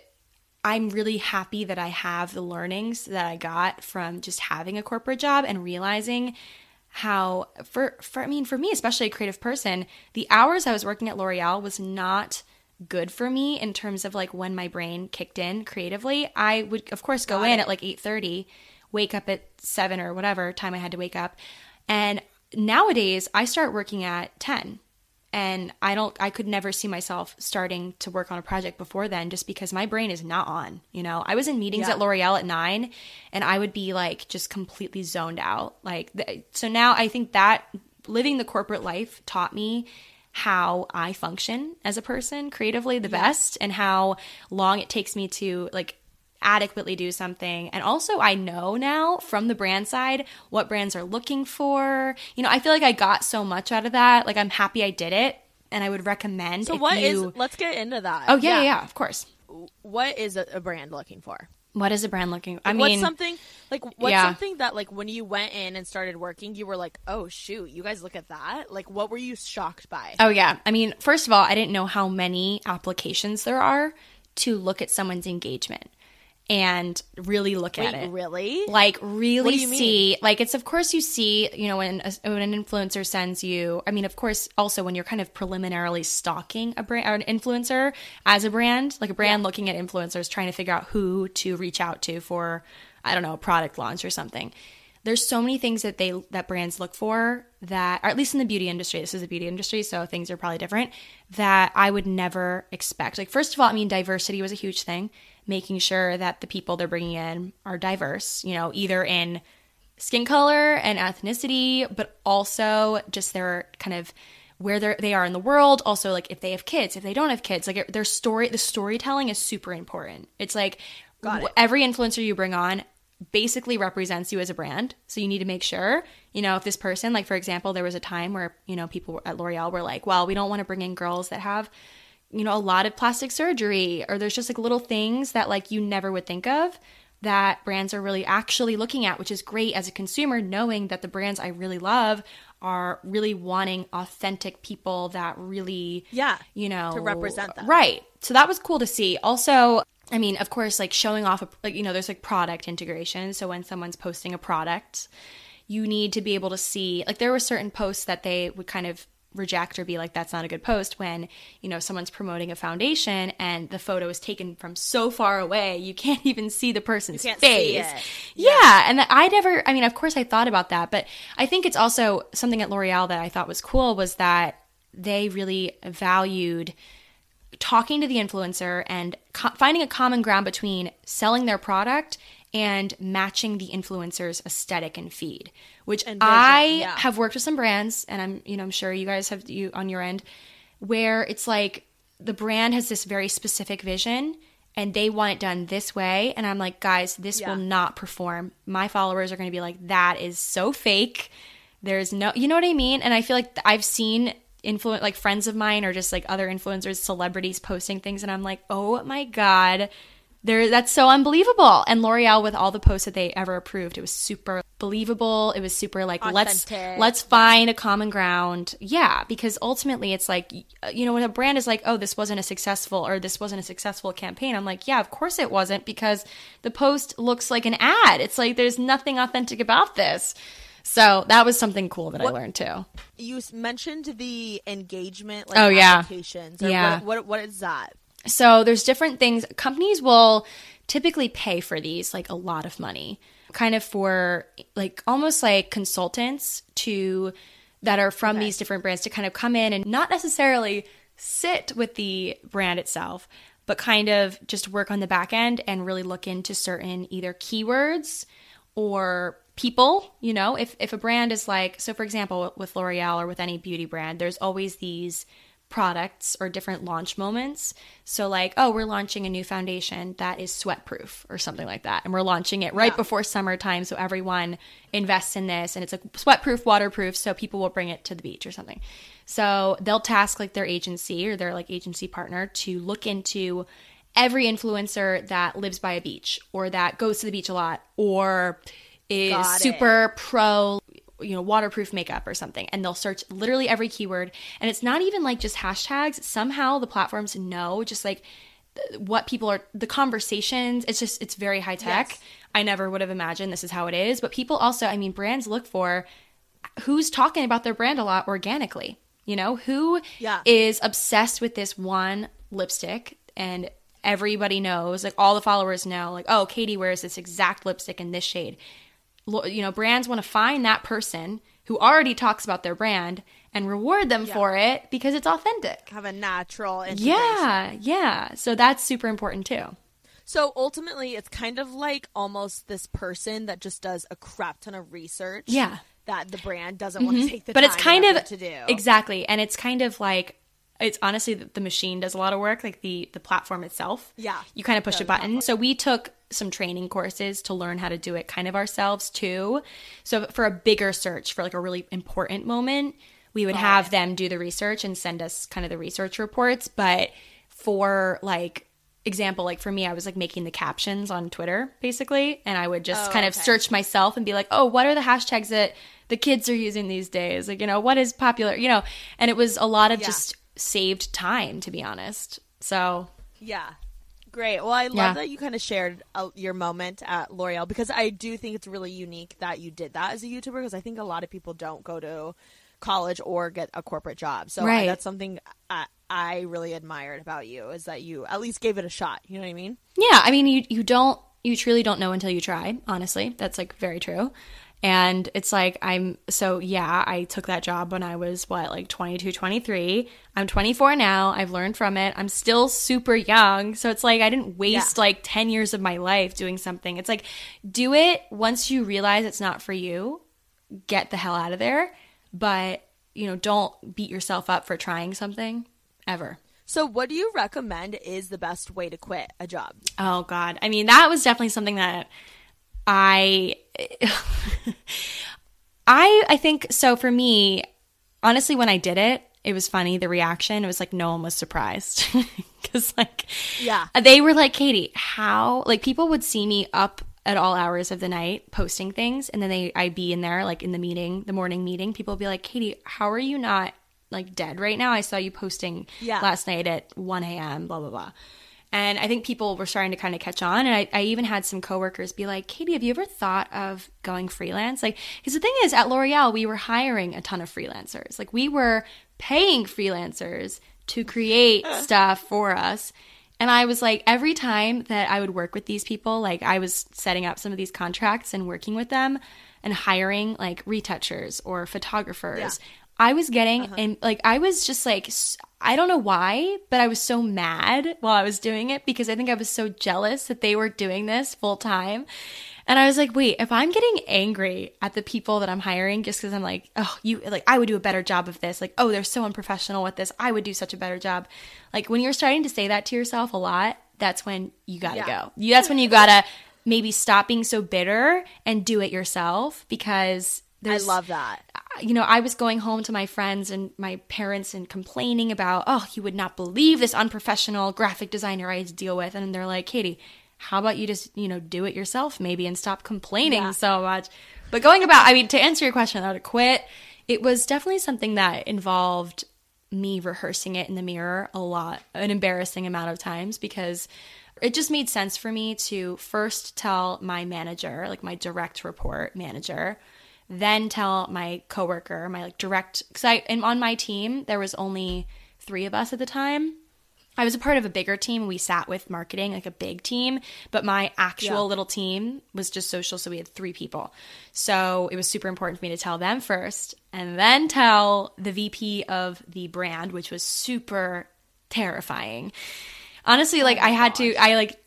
I'm really happy that I have the learnings that I got from just having a corporate job and realizing how, for, for I mean, for me, especially a creative person, the hours I was working at L'Oreal was not good for me in terms of like when my brain kicked in creatively. I would, of course, go Got in it. at like eight thirty, wake up at seven or whatever time I had to wake up. And nowadays I start working at ten. And I don't, I could never see myself starting to work on a project before then just because my brain is not on, you know. I was in meetings Yeah. at L'Oreal at nine and I would be like just completely zoned out. Like, th- so now I think that living the corporate life taught me how I function as a person creatively the Yeah. best and how long it takes me to like adequately do something. And also I know now from the brand side what brands are looking for. You know, I feel like I got so much out of that. Like I'm happy I did it, and I would recommend So if what you... is, let's get into that. Oh, yeah, yeah, yeah, of course. What is a, a brand looking for? What is a brand looking? I Like, mean, what's something like what's yeah. something that like when you went in and started working, you were like, oh shoot, you guys look at that. Like, what were you shocked by? oh yeah. I mean, first of all, I didn't know how many applications there are to look at someone's engagement and really look Wait, at it. really? Like really What do you mean? see, like it's of course you see, you know, when, a, when an influencer sends you, I mean, of course, also when you're kind of preliminarily stalking a brand or an influencer as a brand, like a brand looking at influencers, trying to figure out who to reach out to for, I don't know, a product launch or something. There's so many things that they that brands look for that, or at least in the beauty industry, this is a beauty industry, so things are probably different, that I would never expect. Like, first of all, I mean, diversity was a huge thing, making sure that the people they're bringing in are diverse, you know, either in skin color and ethnicity, but also just their kind of where they they are in the world. Also, like if they have kids, if they don't have kids, like their story, the storytelling is super important. It's like Got it. every influencer you bring on basically represents you as a brand. So you need to make sure, you know, if this person, like for example, there was a time where, you know, people at L'Oreal were like, well, we don't want to bring in girls that have, you know, a lot of plastic surgery, or there's just like little things that like you never would think of that brands are really actually looking at, which is great as a consumer, knowing that the brands I really love are really wanting authentic people that really, Yeah, you know, to represent them. Right. So that was cool to see. Also, I mean, of course, like showing off, a, like, you know, there's like product integration. So when someone's posting a product, you need to be able to see, like there were certain posts that they would kind of reject or be like, that's not a good post when, you know, someone's promoting a foundation and the photo is taken from so far away, you can't even see the person's You can't face. see it. Yeah. And I never, I mean, of course I thought about that, but I think it's also something at L'Oreal that I thought was cool was that they really valued talking to the influencer and co- finding a common ground between selling their product and matching the influencer's aesthetic and feed, which And vision, I yeah. have worked with some brands, and I'm, you know, I'm sure you guys have you on your end, where it's like the brand has this very specific vision and they want it done this way. And I'm like, guys, this Yeah. will not perform. My followers are going to be like, that is so fake. There's no, you know what I mean? And I feel like I've seen influ- like friends of mine or just like other influencers, celebrities posting things. And I'm like, oh my God, there, that's so unbelievable. And L'Oreal, with all the posts that they ever approved, it was super believable. It was super like, let's, Authentic. let's find a common ground. Yeah. Because ultimately it's like, you know, when a brand is like, oh, this wasn't a successful or this wasn't a successful campaign. I'm like, yeah, of course it wasn't, because the post looks like an ad. It's like, there's nothing authentic about this. So that was something cool that What- I learned too. You s- mentioned the engagement like Oh, yeah. applications. Or Yeah. What, what what is that? So there's different things. Companies will typically pay for these like a lot of money, kind of for like almost like consultants to that are from Okay. these different brands to kind of come in and not necessarily sit with the brand itself, but kind of just work on the back end and really look into certain either keywords or people. You know, if if a brand is like, so for example, with L'Oreal or with any beauty brand, there's always these products or different launch moments. So like, oh, we're launching a new foundation that is sweat proof or something like that. And we're launching it right Yeah. before summertime. So everyone invests in this and it's like sweat proof, waterproof. So people will bring it to the beach or something. So they'll task like their agency or their like agency partner to look into every influencer that lives by a beach or that goes to the beach a lot or is Got it. super pro, you know, waterproof makeup or something. And they'll search literally every keyword. And it's not even like just hashtags. Somehow the platforms know just like th- what people are, the conversations. It's just, it's very high tech. Yes. I never would have imagined this is how it is. But people also, I mean, brands look for who's talking about their brand a lot organically. You know, who Yeah. is obsessed with this one lipstick and everybody knows, like all the followers know, like, oh, Katie wears this exact lipstick in this shade. Lo- You know, brands want to find that person who already talks about their brand and reward them for it because it's authentic. Have a natural integration. Yeah, yeah. So that's super important too. So ultimately, it's kind of like almost this person that just does a crap ton of research. Yeah. That the brand doesn't want to take the But time it's kind and of effort to do. exactly, and it's kind of like it's honestly the, the machine does a lot of work, like the the platform itself. Yeah. you kind of push The a button. So we took some training courses to learn how to do it kind of ourselves too. So for a bigger search for like a really important moment, we would have them do the research and send us kind of the research reports. But for like example, like for me, I was like making the captions on Twitter basically, and I would just Oh, kind of okay. search myself and be like, oh, what are the hashtags that the kids are using these days? Like, you know, what is popular, you know? And it was a lot of Yeah. just saved time, to be honest. So Yeah. Great. Well, I love Yeah. that you kind of shared uh, your moment at L'Oreal, because I do think it's really unique that you did that as a YouTuber, because I think a lot of people don't go to college or get a corporate job. So Right. I, that's something I, I really admired about you, is that you at least gave it a shot. You know what I mean? yeah, I mean, you you don't, you truly don't know until you try, honestly. That's like very true. And it's like, I'm, so yeah, I took that job when I was what, like twenty-two, twenty-three. I'm twenty-four now. I've learned from it. I'm still super young. So it's like, I didn't waste Yeah. like ten years of my life doing something. It's like, do it once you realize it's not for you, get the hell out of there. But, you know, don't beat yourself up for trying something ever. So what do you recommend is the best way to quit a job? Oh God. I mean, that was definitely something that I, I, I think, so for me, honestly, when I did it, it was funny, the reaction. It was like no one was surprised. Because like, Yeah. they were like, Katie, how, like people would see me up at all hours of the night posting things, and then they, I'd be in there like in the meeting, the morning meeting, people would be like, Katie, how are you not like dead right now? I saw you posting Yeah. last night at one a.m., blah, blah, blah. And I think people were starting to kind of catch on. And I, I even had some coworkers be like, Katie, have you ever thought of going freelance? Like, because the thing is, at L'Oreal, we were hiring a ton of freelancers. Like, we were paying freelancers to create stuff for us. And I was like, every time that I would work with these people, like I was setting up some of these contracts and working with them and hiring like retouchers or photographers. Yeah. I was getting, and like, I was just like, s- I don't know why, but I was so mad while I was doing it, because I think I was so jealous that they were doing this full time. And I was like, wait, if I'm getting angry at the people that I'm hiring just because I'm like, oh, you, like, I would do a better job of this. Like, oh, they're so unprofessional with this. I would do such a better job. Like, when you're starting to say that to yourself a lot, that's when you gotta Yeah. go. You, that's when you gotta maybe stop being so bitter and do it yourself, because I there's, love that. you know, I was going home to my friends and my parents and complaining about, oh, you would not believe this unprofessional graphic designer I had to deal with. And they're like, Katie, how about you just, you know, do it yourself maybe and stop complaining Yeah. so much. But going about, I mean, to answer your question, how to quit, it was definitely something that involved me rehearsing it in the mirror a lot, an embarrassing amount of times, because it just made sense for me to first tell my manager, like my direct report manager, then tell my coworker, my like direct, because I, and on my team, there was only three of us at the time. I was a part of a bigger team. We sat with marketing, like a big team, but my actual Yeah. little team was just social. So we had three people. So it was super important for me to tell them first and then tell the V P of the brand, which was super terrifying. Honestly, like I had to, I like,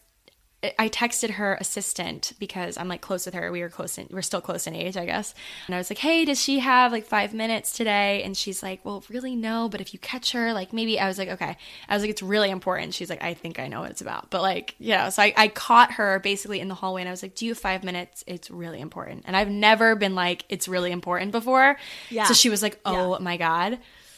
I texted her assistant because I'm like close with her. We were close in, we're still close in age, I guess. And I was like, hey, does she have like five minutes today? And she's like, well, really no, but if you catch her, like maybe. I was like, okay. I was like, it's really important. She's like, I think I know what it's about. But like, you know, so I, I caught her basically in the hallway and I was like, do you have five minutes? It's really important. And I've never been like, it's really important before. Yeah. So she was like, oh my God.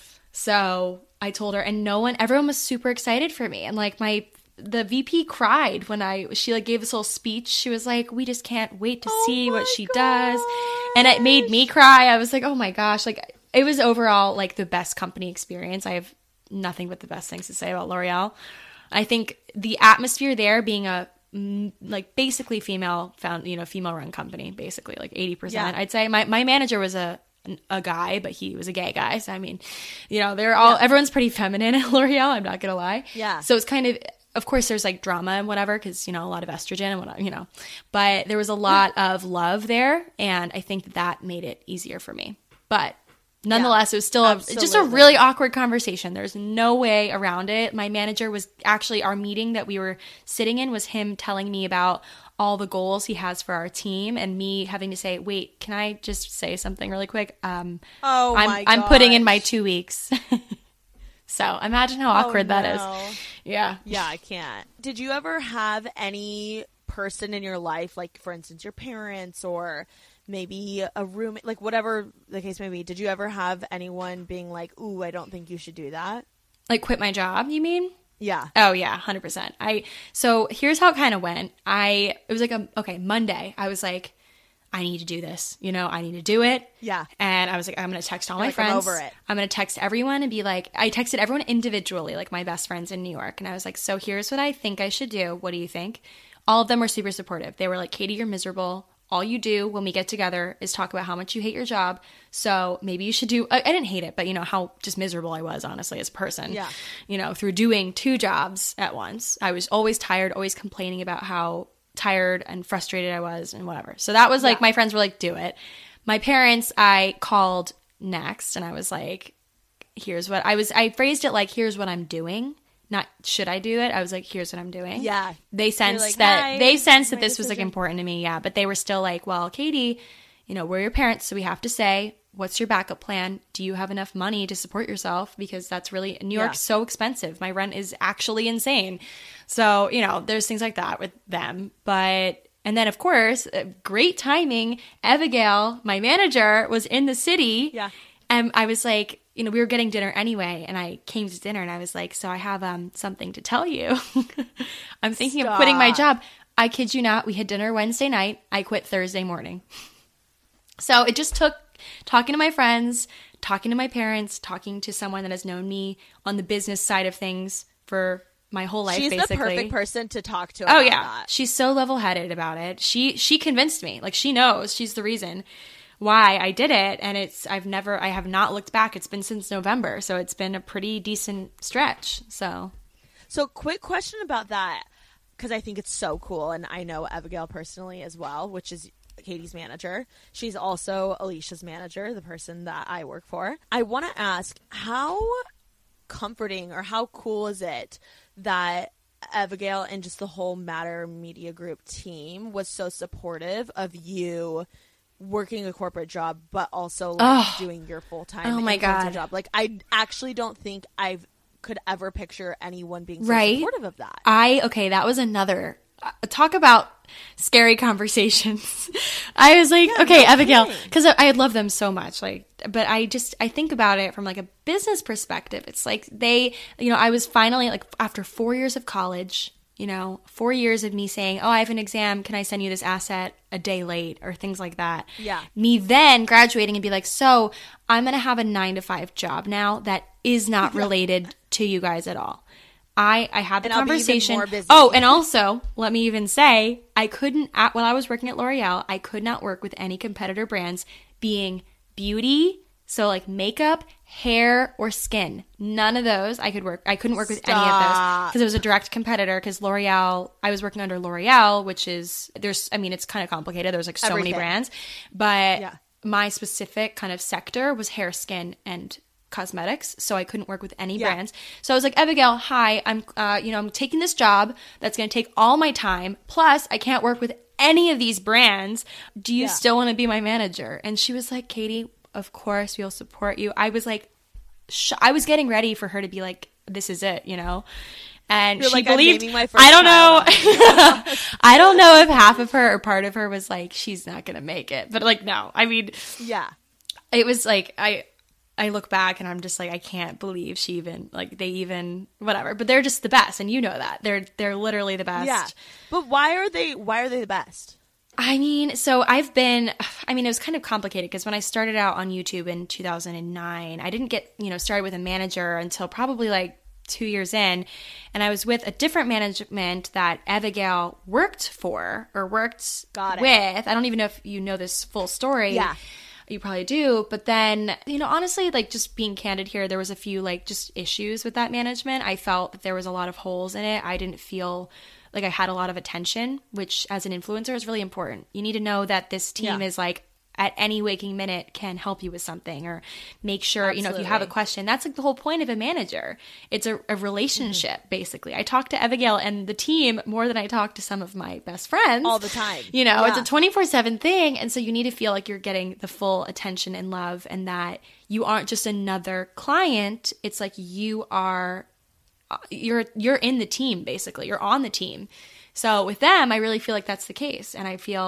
So I told her, and no one, everyone was super excited for me. And like my, the V P cried when I, she like gave this little speech. She was like, we just can't wait to Oh see what my she does. And it made me cry. I was like, oh my gosh. Like it was overall like the best company experience. I have nothing but the best things to say about L'Oreal. I think the atmosphere there being a, mm, like basically female found, you know, female run company, basically like eighty percent. Yeah. I'd say my, my manager was a, a guy, but he was a gay guy. So, I mean, you know, they're all, everyone's pretty feminine at L'Oreal. I'm not going to lie. Yeah. So it's kind of, of course there's like drama and whatever, because, you know, a lot of estrogen and whatever, you know, but there was a lot of love there. And I think that, that made it easier for me. But nonetheless, it was still a, just a Absolutely. really awkward conversation. There's no way around it. My manager was actually, our meeting that we were sitting in was him telling me about all the goals he has for our team and me having to say, wait, can I just say something really quick? Um, Oh I'm, my I'm putting in my gosh. two weeks. So imagine how awkward that is. no. Yeah. Yeah, I can't. Did you ever have any person in your life, like for instance your parents or maybe a room, like whatever the case may be. Did you ever have anyone being like, ooh, I don't think you should do that? Like quit my job, you mean? Yeah. Oh yeah, one hundred percent. I so here's how it kind of went. I it was like a okay, Monday. I was like, I need to do this. You know, I need to do it. Yeah. And I was like, I'm going to text all my like, friends. I'm over it. I'm going to text everyone and be like, I texted everyone individually, like my best friends in New York. And I was like, so here's what I think I should do. What do you think? All of them were super supportive. They were like, Katie, you're miserable. All you do when we get together is talk about how much you hate your job. So maybe you should do, I, I didn't hate it, but you know, how just miserable I was, honestly, as a person. Yeah. You know, through doing two jobs at once. I was always tired, always complaining about how tired and frustrated I was and whatever. So that was like, yeah. My friends were like, do it. My parents, I called next and I was like, here's what I was, I phrased it like, here's what I'm doing. Not should I do it? I was like, here's what I'm doing. Yeah. They sensed like, that they sensed that this decision. was like important to me. Yeah. But they were still like, well, Katie, you know, we're your parents. So we have to say, what's your backup plan? Do you have enough money to support yourself? Because that's really, New York's yeah. so expensive. My rent is actually insane. So, you know, there's things like that with them. But, and then of course, great timing. Abigail, my manager, was in the city. Yeah. And I was like, you know, we were getting dinner anyway. And I came to dinner and I was like, so I have um something to tell you. I'm thinking Stop. of quitting my job. I kid you not. We had dinner Wednesday night. I quit Thursday morning. So it just took talking to my friends, talking to my parents, talking to someone that has known me on the business side of things for my whole life. She's basically. the perfect person to talk to oh about yeah that. She's so level-headed about it. She she convinced me. Like, she knows. She's the reason why I did it. And it's I've never I have not looked back. It's been since November, so it's been a pretty decent stretch. So so quick question about that, because I think it's so cool, and I know Abigail personally as well, which is Katie's manager. She's also Alicia's manager, the person that I work for. I want to ask, how comforting or how cool is it that Abigail and just the whole Matter Media Group team was so supportive of you working a corporate job, but also like oh. doing your full-time oh my God. job? Like, I actually don't think I could ever picture anyone being so right? supportive of that. I, okay, that was another, uh, talk about scary conversations. I was like, yeah, okay, no Abigail, kidding. because I, I love them so much. Like, but I just, I think about it from like a business perspective. It's like they, you know, I was finally like, after four years of college, you know, four years of me saying, oh, I have an exam. Can I send you this asset a day late or things like that? Yeah. Me then graduating and be like, so I'm going to have a nine to five job now that is not related to you guys at all. I, I had the and I'll conversation. Be even more busy. Oh, and also, let me even say, I couldn't, at, while I was working at L'Oreal, I could not work with any competitor brands being beauty, so like makeup, hair, or skin. None of those I could work. I couldn't work with Stop. any of those because it was a direct competitor. Because L'Oreal, I was working under L'Oreal, which is, there's, I mean, it's kind of complicated. There's like so Everything. many brands. But Yeah. my specific kind of sector was hair, skin, and cosmetics, so I couldn't work with any Yeah. brands. So I was like, Abigail, hi, I'm uh you know I'm taking this job that's going to take all my time, plus I can't work with any of these brands. Do you Yeah. still want to be my manager? And she was like, Katie, of course we'll support you. I was like sh- I was getting ready for her to be like, this is it, you know. And You're she like, I'm believed. naming my first I don't know. child. I don't know if half of her or part of her was like, she's not going to make it. But like, no. I mean, Yeah. it was like, I I look back and I'm just like, I can't believe she even, like, they even, whatever. But they're just the best, and you know that. They're they're literally the best. Yeah. But why are they why are they the best? I mean, so I've been, I mean, it was kind of complicated because when I started out on YouTube in two thousand nine, I didn't get, you know, started with a manager until probably like two years in. And I was with a different management that Abigail worked for or worked Got it. with. I don't even know if you know this full story. Yeah. You probably do. But then, you know, honestly, like just being candid here, there was a few like just issues with that management. I felt that there was a lot of holes in it. I didn't feel like I had a lot of attention, which as an influencer is really important. You need to know that this team Yeah. is like at any waking minute can help you with something or make sure, you know, if you have a Absolutely. question, that's like the whole point of a manager. It's a, a relationship, Mm-hmm. basically. I talk to Abigail and the team more than I talk to some of my best friends. All the time. You know, it's Yeah. a twenty-four seven thing. And so you need to feel like you're getting the full attention and love and that you aren't just another client. It's like you are, you're, you're in the team, basically. You're on the team. So with them, I really feel like that's the case. And I feel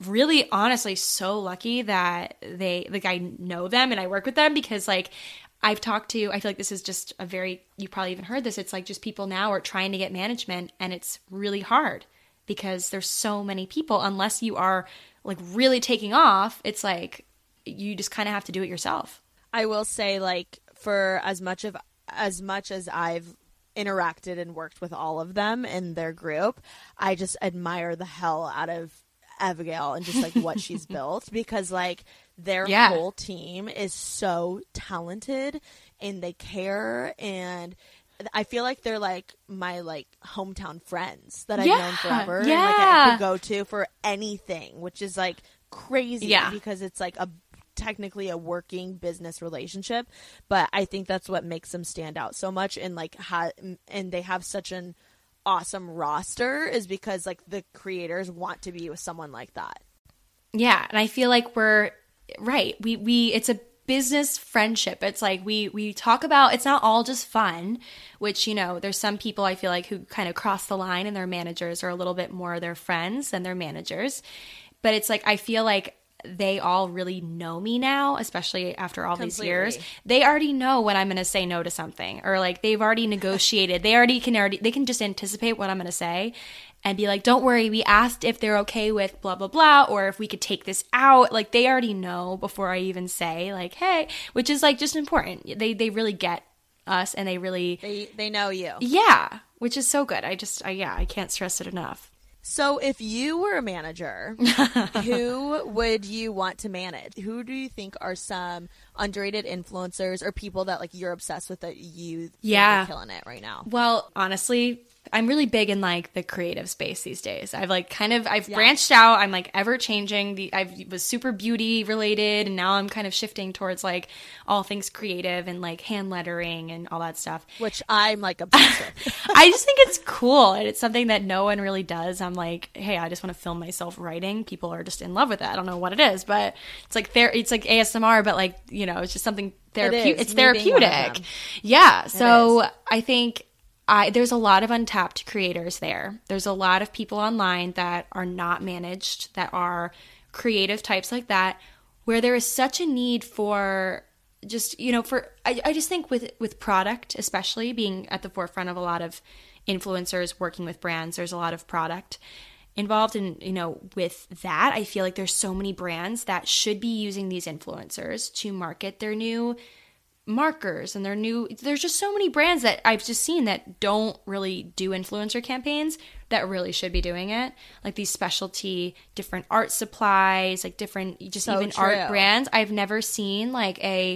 really honestly so lucky that they like I know them and I work with them, because like I've talked to, I feel like this is just a very, you probably even heard this, it's like just people now are trying to get management, and it's really hard because there's so many people. Unless you are like really taking off, it's like you just kind of have to do it yourself. I will say, like, for as much of as much as I've interacted and worked with all of them in their group, I just admire the hell out of Abigail and just like what she's built, because like their yeah. whole team is so talented and they care, and I feel like they're like my like hometown friends that I've yeah. known forever, yeah. and like I could go to for anything, which is like crazy yeah. because it's like a technically a working business relationship, but I think that's what makes them stand out so much, and like ha- and they have such an awesome roster is because like the creators want to be with someone like that. Yeah, and I feel like we're right. We we it's a business friendship. It's like we we talk about, it's not all just fun, which, you know, there's some people I feel like who kind of cross the line and their managers are a little bit more their friends than their managers. But it's like I feel like they all really know me now, especially after all Completely. these years. They already know when I'm going to say no to something, or like they've already negotiated. They already can already they can just anticipate what I'm going to say and be like, "Don't worry, we asked if they're okay with blah blah blah, or if we could take this out." Like they already know before I even say like, "Hey," which is like just important. They they really get us, and they really They they know you. yeah, which is so good. I just I, yeah, I can't stress it enough. So if you were a manager, who would you want to manage? Who do you think are some underrated influencers or people that like you're obsessed with that you think Yeah. are killing it right now? Well, honestly, I'm really big in like the creative space these days. I've like kind of I've Yeah. branched out. I'm like ever changing. The I was super beauty related, and now I'm kind of shifting towards like all things creative and like hand lettering and all that stuff. Which I'm like obsessed with. I just think it's cool, and it's something that no one really does. I'm like, hey, I just want to film myself writing. People are just in love with it. I don't know what it is, but it's like ther- it's like A S M R, but like, you know, it's just something therapeutic. is, It's me being one of therapeutic. them. Yeah. So is. I think I there's a lot of untapped creators there. There's a lot of people online that are not managed, that are creative types like that, where there is such a need for just, you know, for I, I just think with with product, especially being at the forefront of a lot of influencers working with brands, there's a lot of product involved. And, you know, with that, I feel like there's so many brands that should be using these influencers to market their new markers and their new, there's just so many brands that I've just seen that don't really do influencer campaigns that really should be doing it. Like these specialty different art supplies, like different just So even true. art brands. I've never seen like a,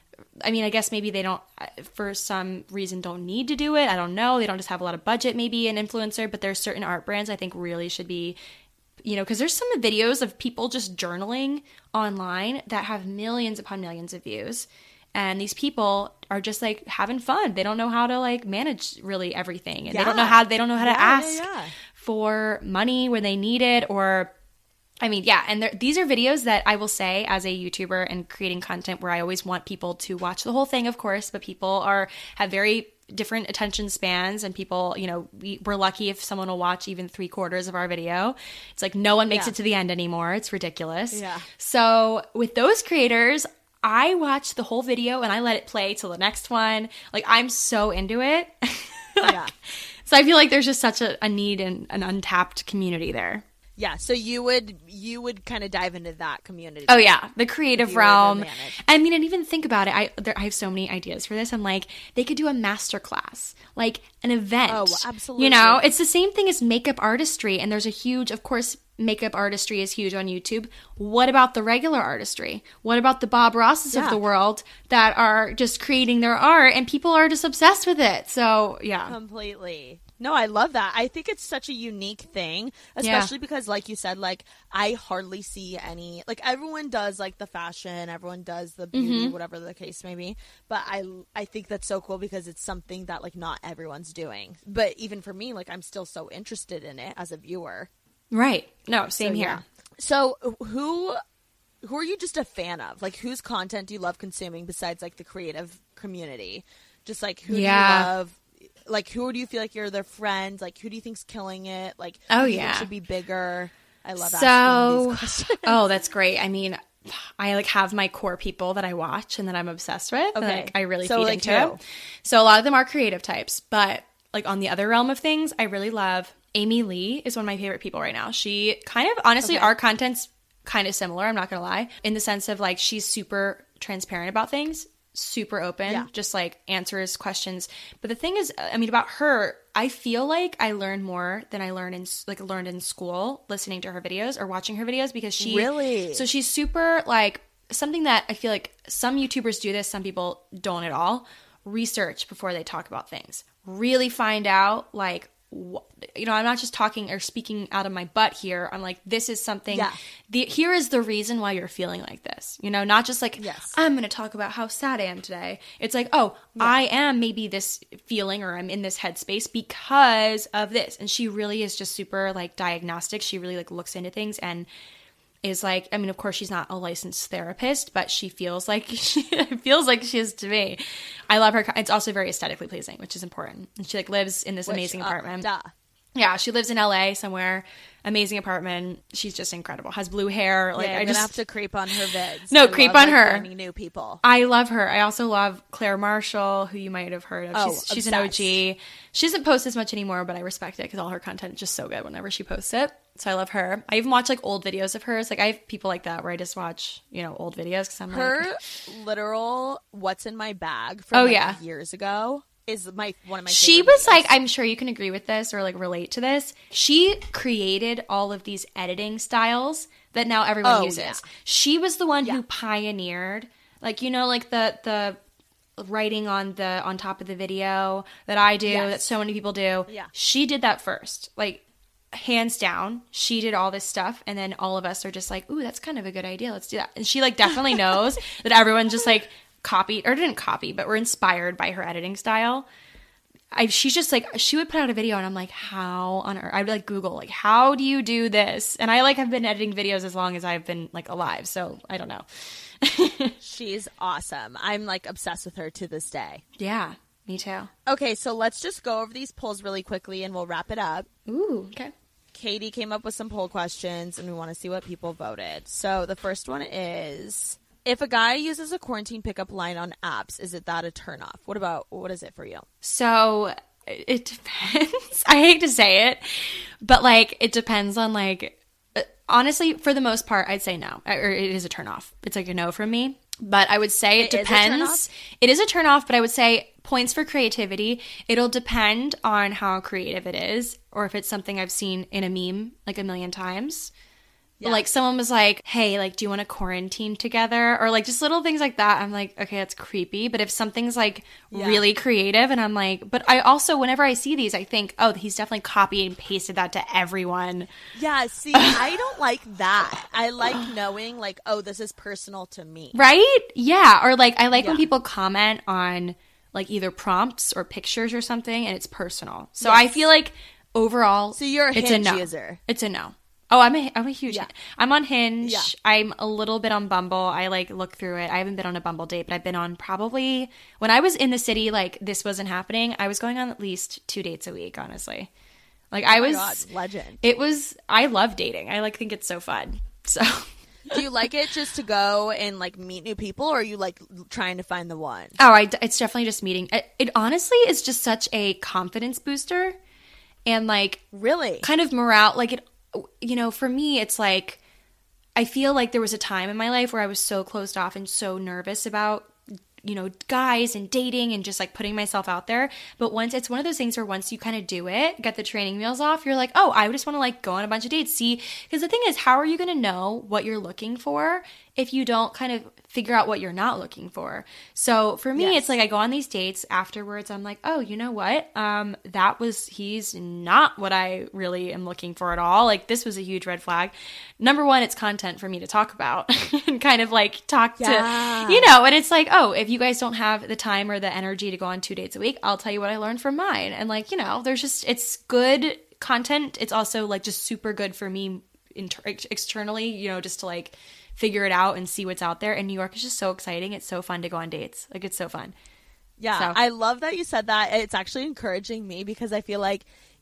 I mean, I guess maybe they don't, for some reason, don't need to do it. I don't know. They don't just have a lot of budget, maybe an influencer, but there's certain art brands I think really should be, you know, because there's some videos of people just journaling online that have millions upon millions of views. And these people are just like having fun. They don't know how to like manage really everything. And Yeah. they don't know how, they don't know how Yeah, to yeah, ask yeah. for money when they need it, or I mean, yeah, and there, these are videos that I will say as a YouTuber and creating content where I always want people to watch the whole thing, of course, but people are have very different attention spans, and people, you know, we, we're lucky if someone will watch even three quarters of our video. It's like no one makes Yeah. it to the end anymore. It's ridiculous. Yeah. So with those creators, I watch the whole video and I let it play till the next one. Like I'm so into it. Like, Yeah. So I feel like there's just such a, a need and an untapped community there. Yeah, so you would you would kind of dive into that community. Oh yeah, the creative you were the realm. manager. I mean, and even think about it. I there, I have so many ideas for this. I'm like, they could do a master class, like an event. Oh, absolutely. You know, it's the same thing as makeup artistry, and there's a huge, of course, makeup artistry is huge on YouTube. What about the regular artistry? What about the Bob Rosses Yeah. of the world that are just creating their art, and people are just obsessed with it? So yeah, Completely. No, I love that. I think it's such a unique thing, especially because, like you said, like I hardly see any, like everyone does like the fashion, everyone does the beauty, Mm-hmm. whatever the case may be. But I, I think that's so cool because it's something that like not everyone's doing. But even for me, like I'm still so interested in it as a viewer. right. No, same So, here. yeah. So who who are you just a fan of? Like whose content do you love consuming besides like the creative community? Just like who Yeah. do you love? Like who do you feel like you're their friends? Like who do you think's killing it? Like Oh, who do you think yeah. should be bigger? I love so, asking these questions. Oh, that's great. I mean, I like have my core people that I watch and that I'm obsessed with. Okay. And, like, I really so, feed like, into who? It. So a lot of them are creative types, but like on the other realm of things, I really love Amy Lee is one of my favorite people right now. She kind of, honestly, okay. our content's kind of similar, I'm not going to lie, in the sense of like she's super transparent about things, super open, yeah. just like answers questions. But the thing is, I mean, about her, I feel like I learn more than I learned in like learned in school listening to her videos or watching her videos because she really so she's super like something that I feel like some YouTubers do this, some people don't at all. Research before they talk about things. Really find out like you know, I'm not just talking or speaking out of my butt here. I'm like, this is something, yeah. the, here is the reason why you're feeling like this. You know, not just like, yes. I'm going to talk about how sad I am today. It's like, oh, yeah. I am maybe this feeling or I'm in this headspace because of this. And she really is just super like diagnostic. She really like looks into things and is like, I mean, of course she's not a licensed therapist, but she feels like she feels like she is to me. I love her. It's also very aesthetically pleasing, which is important. And she like lives in this which, amazing apartment. Uh, duh. Yeah, she lives in L A somewhere. Amazing apartment. She's just incredible. Has blue hair. Like yeah, I just gonna have to creep on her vids. No, I creep love, on like, her. Finding new people. I love her. I also love Claire Marshall, who you might have heard of. Oh, she's, she's an O G. She doesn't post as much anymore, but I respect it because all her content is just so good whenever she posts it. So I love her. I even watch like old videos of hers. Like I have people like that where I just watch, you know, old videos because I'm her like literal "What's in my bag" from oh, like, yeah. years ago is my one of my. She was videos. like, I'm sure you can agree with this or like relate to this. She created all of these editing styles that now everyone oh, uses. Yeah. She was the one yeah. who pioneered, like you know, like the the. writing on the on top of the video that I do yes. that so many people do. Yeah. She did that first. Like hands down, she did all this stuff and then all of us are just like, ooh, that's kind of a good idea. Let's do that. And she like definitely knows that everyone just like copied or didn't copy, but were inspired by her editing style. I she's just like she would put out a video and I'm like, how on earth? I'd like Google like, how do you do this? And I like have been editing videos as long as I've been like alive, so I don't know. She's awesome. I'm like obsessed with her to this day. Yeah, me too. Okay, so let's just go over these polls really quickly and we'll wrap it up. Ooh, okay. Katie came up with some poll questions and we want to see what people voted. So the first one is, if a guy uses a quarantine pickup line on apps, is it that a turnoff? What about, what is it for you? So it depends. I hate to say it, but like it depends on like, honestly, for the most part, I'd say no. Or it is a turnoff. It's like a no from me. But I would say it, it depends. Is it is a turnoff, but I would say points for creativity. It'll depend on how creative it is or if it's something I've seen in a meme like a million times. Yeah. Like someone was like, hey, like, do you want to quarantine together? Or like just little things like that. I'm like, okay, that's creepy. But if something's like yeah. really creative and I'm like, but I also, whenever I see these, I think, oh, he's definitely copied and pasted that to everyone. Yeah, see, I don't like that. I like knowing like, oh, this is personal to me. Right? Yeah. Or like, I like yeah. when people comment on like either prompts or pictures or something and it's personal. So yes. I feel like overall, so you're a it's Hinge a no. user. It's a no. Oh, I'm a, I'm a huge, yeah. I'm on Hinge. Yeah. I'm a little bit on Bumble. I like look through it. I haven't been on a Bumble date, but I've been on probably, when I was in the city, like this wasn't happening, I was going on at least two dates a week, honestly. Like I oh was, God, legend. It was, I love dating. I like think it's so fun. So. Do you like it just to go and like meet new people or are you like trying to find the one? Oh, I, it's definitely just meeting. It, it honestly is just such a confidence booster and like. Really? Kind of morale. Like it, you know, for me, it's like, I feel like there was a time in my life where I was so closed off and so nervous about, you know, guys and dating and just like putting myself out there. But once it's one of those things where once you kind of do it, get the training wheels off, you're like, oh, I just want to like go on a bunch of dates. See, because the thing is, how are you going to know what you're looking for if you don't kind of figure out what you're not looking for? So for me, yes. it's like I go on these dates afterwards. I'm like, oh, you know what? Um, that was, he's not what I really am looking for at all. Like this was a huge red flag. Number one, it's content for me to talk about and kind of like talk yeah. to, you know, and it's like, oh, if you guys don't have the time or the energy to go on two dates a week, I'll tell you what I learned from mine. And like, you know, there's just, it's good content. It's also like just super good for me inter- externally, you know, just to like figure it out and see what's out there. And New York is just so exciting. It's so fun to go on dates. Like it's so fun. Yeah. So. I love that you said that. It's actually encouraging me because I feel like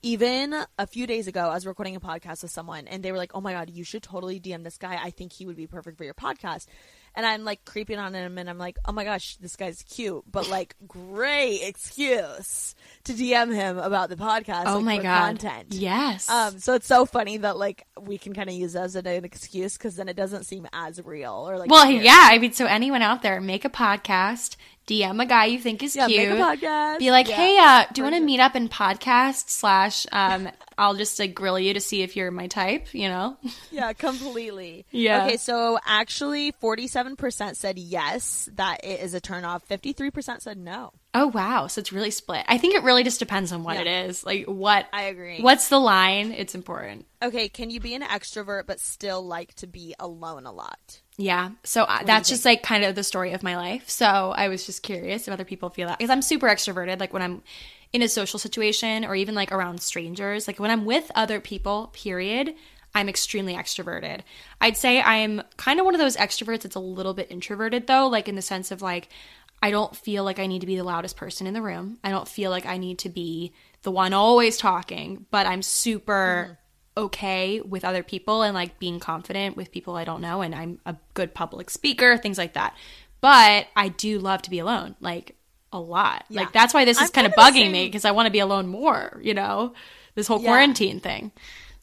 even a few days ago, I was recording a podcast with someone and they were like, oh my God, you should totally D M this guy. I think he would be perfect for your podcast. And I'm like creeping on him and I'm like, oh my gosh, this guy's cute. But like, great excuse to D M him about the podcast. Oh like, my for God. Content. Yes. Um, so it's so funny that like we can kind of use that as an excuse because then it doesn't seem as real or like. Well, weird. yeah. I mean, so anyone out there, make a podcast, D M a guy you think is Yeah, cute. make a podcast. Be like, Yeah, hey, uh, do you want to sure. meet up in podcast slash, um, I'll just like grill you to see if you're my type, you know? Yeah, completely. Yeah. Okay, so actually forty-seven percent said yes, that it is a turnoff. fifty-three percent said no. Oh, wow. So it's really split. I think it really just depends on what Yeah. it is. Like what, I agree. what's the line? It's important. Okay, can you be an extrovert but still like to be alone a lot? Yeah. So uh, that's just like kind of the story of my life. So I was just curious if other people feel that because I'm super extroverted. Like when I'm in a social situation or even like around strangers, like when I'm with other people, period, I'm extremely extroverted. I'd say I'm kind of one of those extroverts that's a little bit introverted though, like in the sense of like, I don't feel like I need to be the loudest person in the room. I don't feel like I need to be the one always talking, but I'm super mm-hmm. okay with other people and like being confident with people I don't know. And I'm a good public speaker, things like that. But I do love to be alone, like a lot. Yeah. Like that's why this is I'm kind of kinda the bugging same- me because I want to be alone more, you know, this whole Yeah. quarantine thing.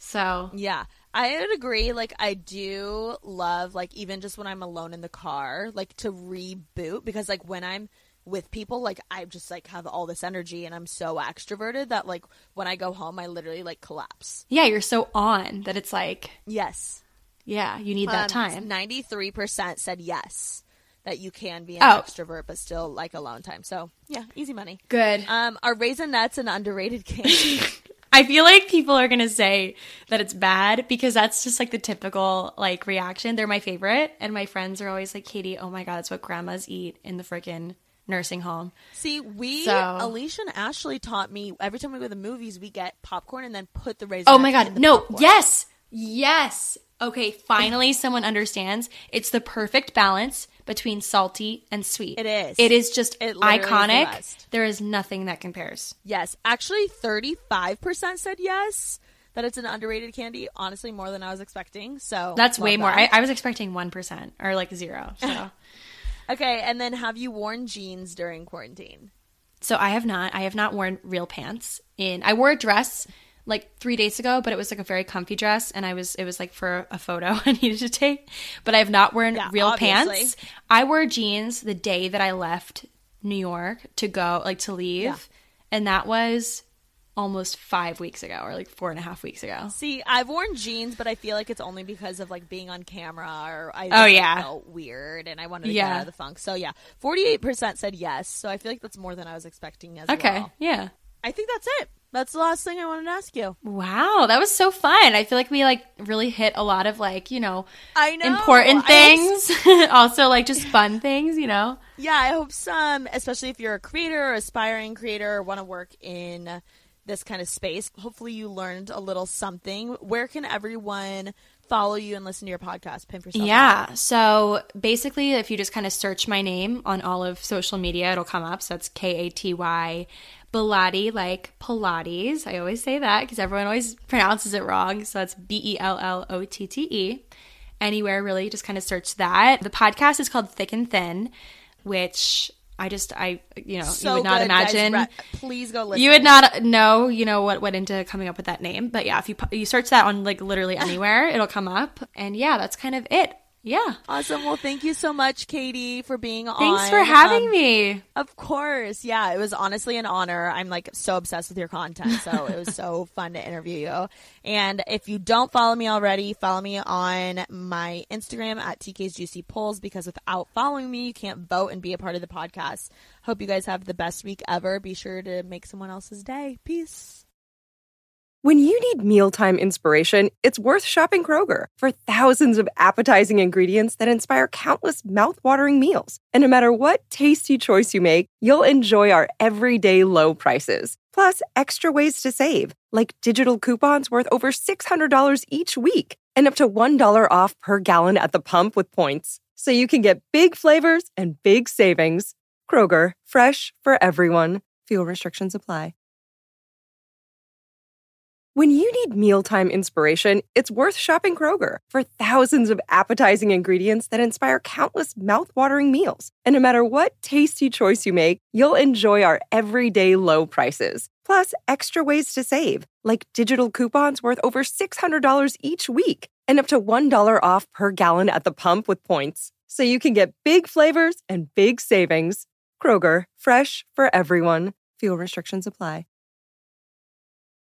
So Yeah. I would agree. Like, I do love, like, even just when I'm alone in the car, like, to reboot. Because, like, when I'm with people, like, I just, like, have all this energy and I'm so extroverted that, like, when I go home, I literally, like, collapse. yeah, you're so on that it's like, Yes. yeah, you need that Um, time. ninety-three percent said yes, that you can be an Oh. extrovert but still like alone time. So, yeah, easy money. Good. Um, are Raisinets an underrated candy? I feel like people are going to say that it's bad because that's just like the typical like reaction. They're my favorite. And my friends are always like, Katie, oh my God, it's what grandmas eat in the freaking nursing home. See, we, So- Alicia and Ashley taught me every time we go to the movies, we get popcorn and then put the Raisinets Oh my in God. the No. popcorn. Yes. Yes. Okay. Finally, someone understands. It's the perfect balance between salty and sweet. It is. It is just It literally is the iconic. best. There is nothing that compares. Yes. Actually, thirty-five percent said yes, that it's an underrated candy. Honestly, more than I was expecting. So That's love way more. that. I, I was expecting one percent or like zero. So. Okay, and then have you worn jeans during quarantine? So I have not. I have not worn real pants in. I wore a dress like three days ago, but it was like a very comfy dress, and I was it was like for a photo I needed to take. But I have not worn Yeah, real obviously. pants. I wore jeans the day that I left New York to go like to leave, Yeah. and that was almost five weeks ago or like four and a half weeks ago. See, I've worn jeans, but I feel like it's only because of like being on camera or I Oh, just, like, yeah. felt weird and I wanted to Yeah. get out of the funk. So yeah, forty-eight percent said yes. So I feel like that's more than I was expecting as Okay, well. yeah. I think that's it. That's the last thing I wanted to ask you. Wow, that was so fun. I feel like we like really hit a lot of like, you know, I know. important I hope things. Also like just fun things, you know. Yeah, I hope some, especially if you're a creator or aspiring creator or want to work in this kind of space, hopefully you learned a little something. Where can everyone follow you and listen to your podcast? Pimp Yourself. Yeah. So basically, if you just kind of search my name on all of social media, it'll come up. So that's K A T Y Bellotti, like Pilates. I always say that because everyone always pronounces it wrong. So it's B E L L O T T E. Anywhere, really, just kind of search that. The podcast is called Thick and Thin, which I just, I, you know, So you would not good, guys. imagine. Re- Please go listen. You would not know, you know, what went into coming up with that name. But yeah, if you pu- you search that on like literally anywhere, it'll come up. And yeah, that's kind of it. Yeah. Awesome. Well, thank you so much, Katie, for being on. Thanks for having Um, me. Of course. Yeah, it was honestly an honor. I'm like so obsessed with your content. So it was so fun to interview you. And if you don't follow me already, follow me on my Instagram at T K's Juicy Pulls, because without following me, you can't vote and be a part of the podcast. Hope you guys have the best week ever. Be sure to make someone else's day. Peace. When you need mealtime inspiration, it's worth shopping Kroger for thousands of appetizing ingredients that inspire countless mouthwatering meals. And no matter what tasty choice you make, you'll enjoy our everyday low prices. Plus, extra ways to save, like digital coupons worth over six hundred dollars each week and up to one dollar off per gallon at the pump with points. So you can get big flavors and big savings. Kroger, fresh for everyone. Fuel restrictions apply. When you need mealtime inspiration, it's worth shopping Kroger for thousands of appetizing ingredients that inspire countless mouth-watering meals. And no matter what tasty choice you make, you'll enjoy our everyday low prices. Plus, extra ways to save, like digital coupons worth over six hundred dollars each week and up to one dollar off per gallon at the pump with points. So you can get big flavors and big savings. Kroger, fresh for everyone. Fuel restrictions apply.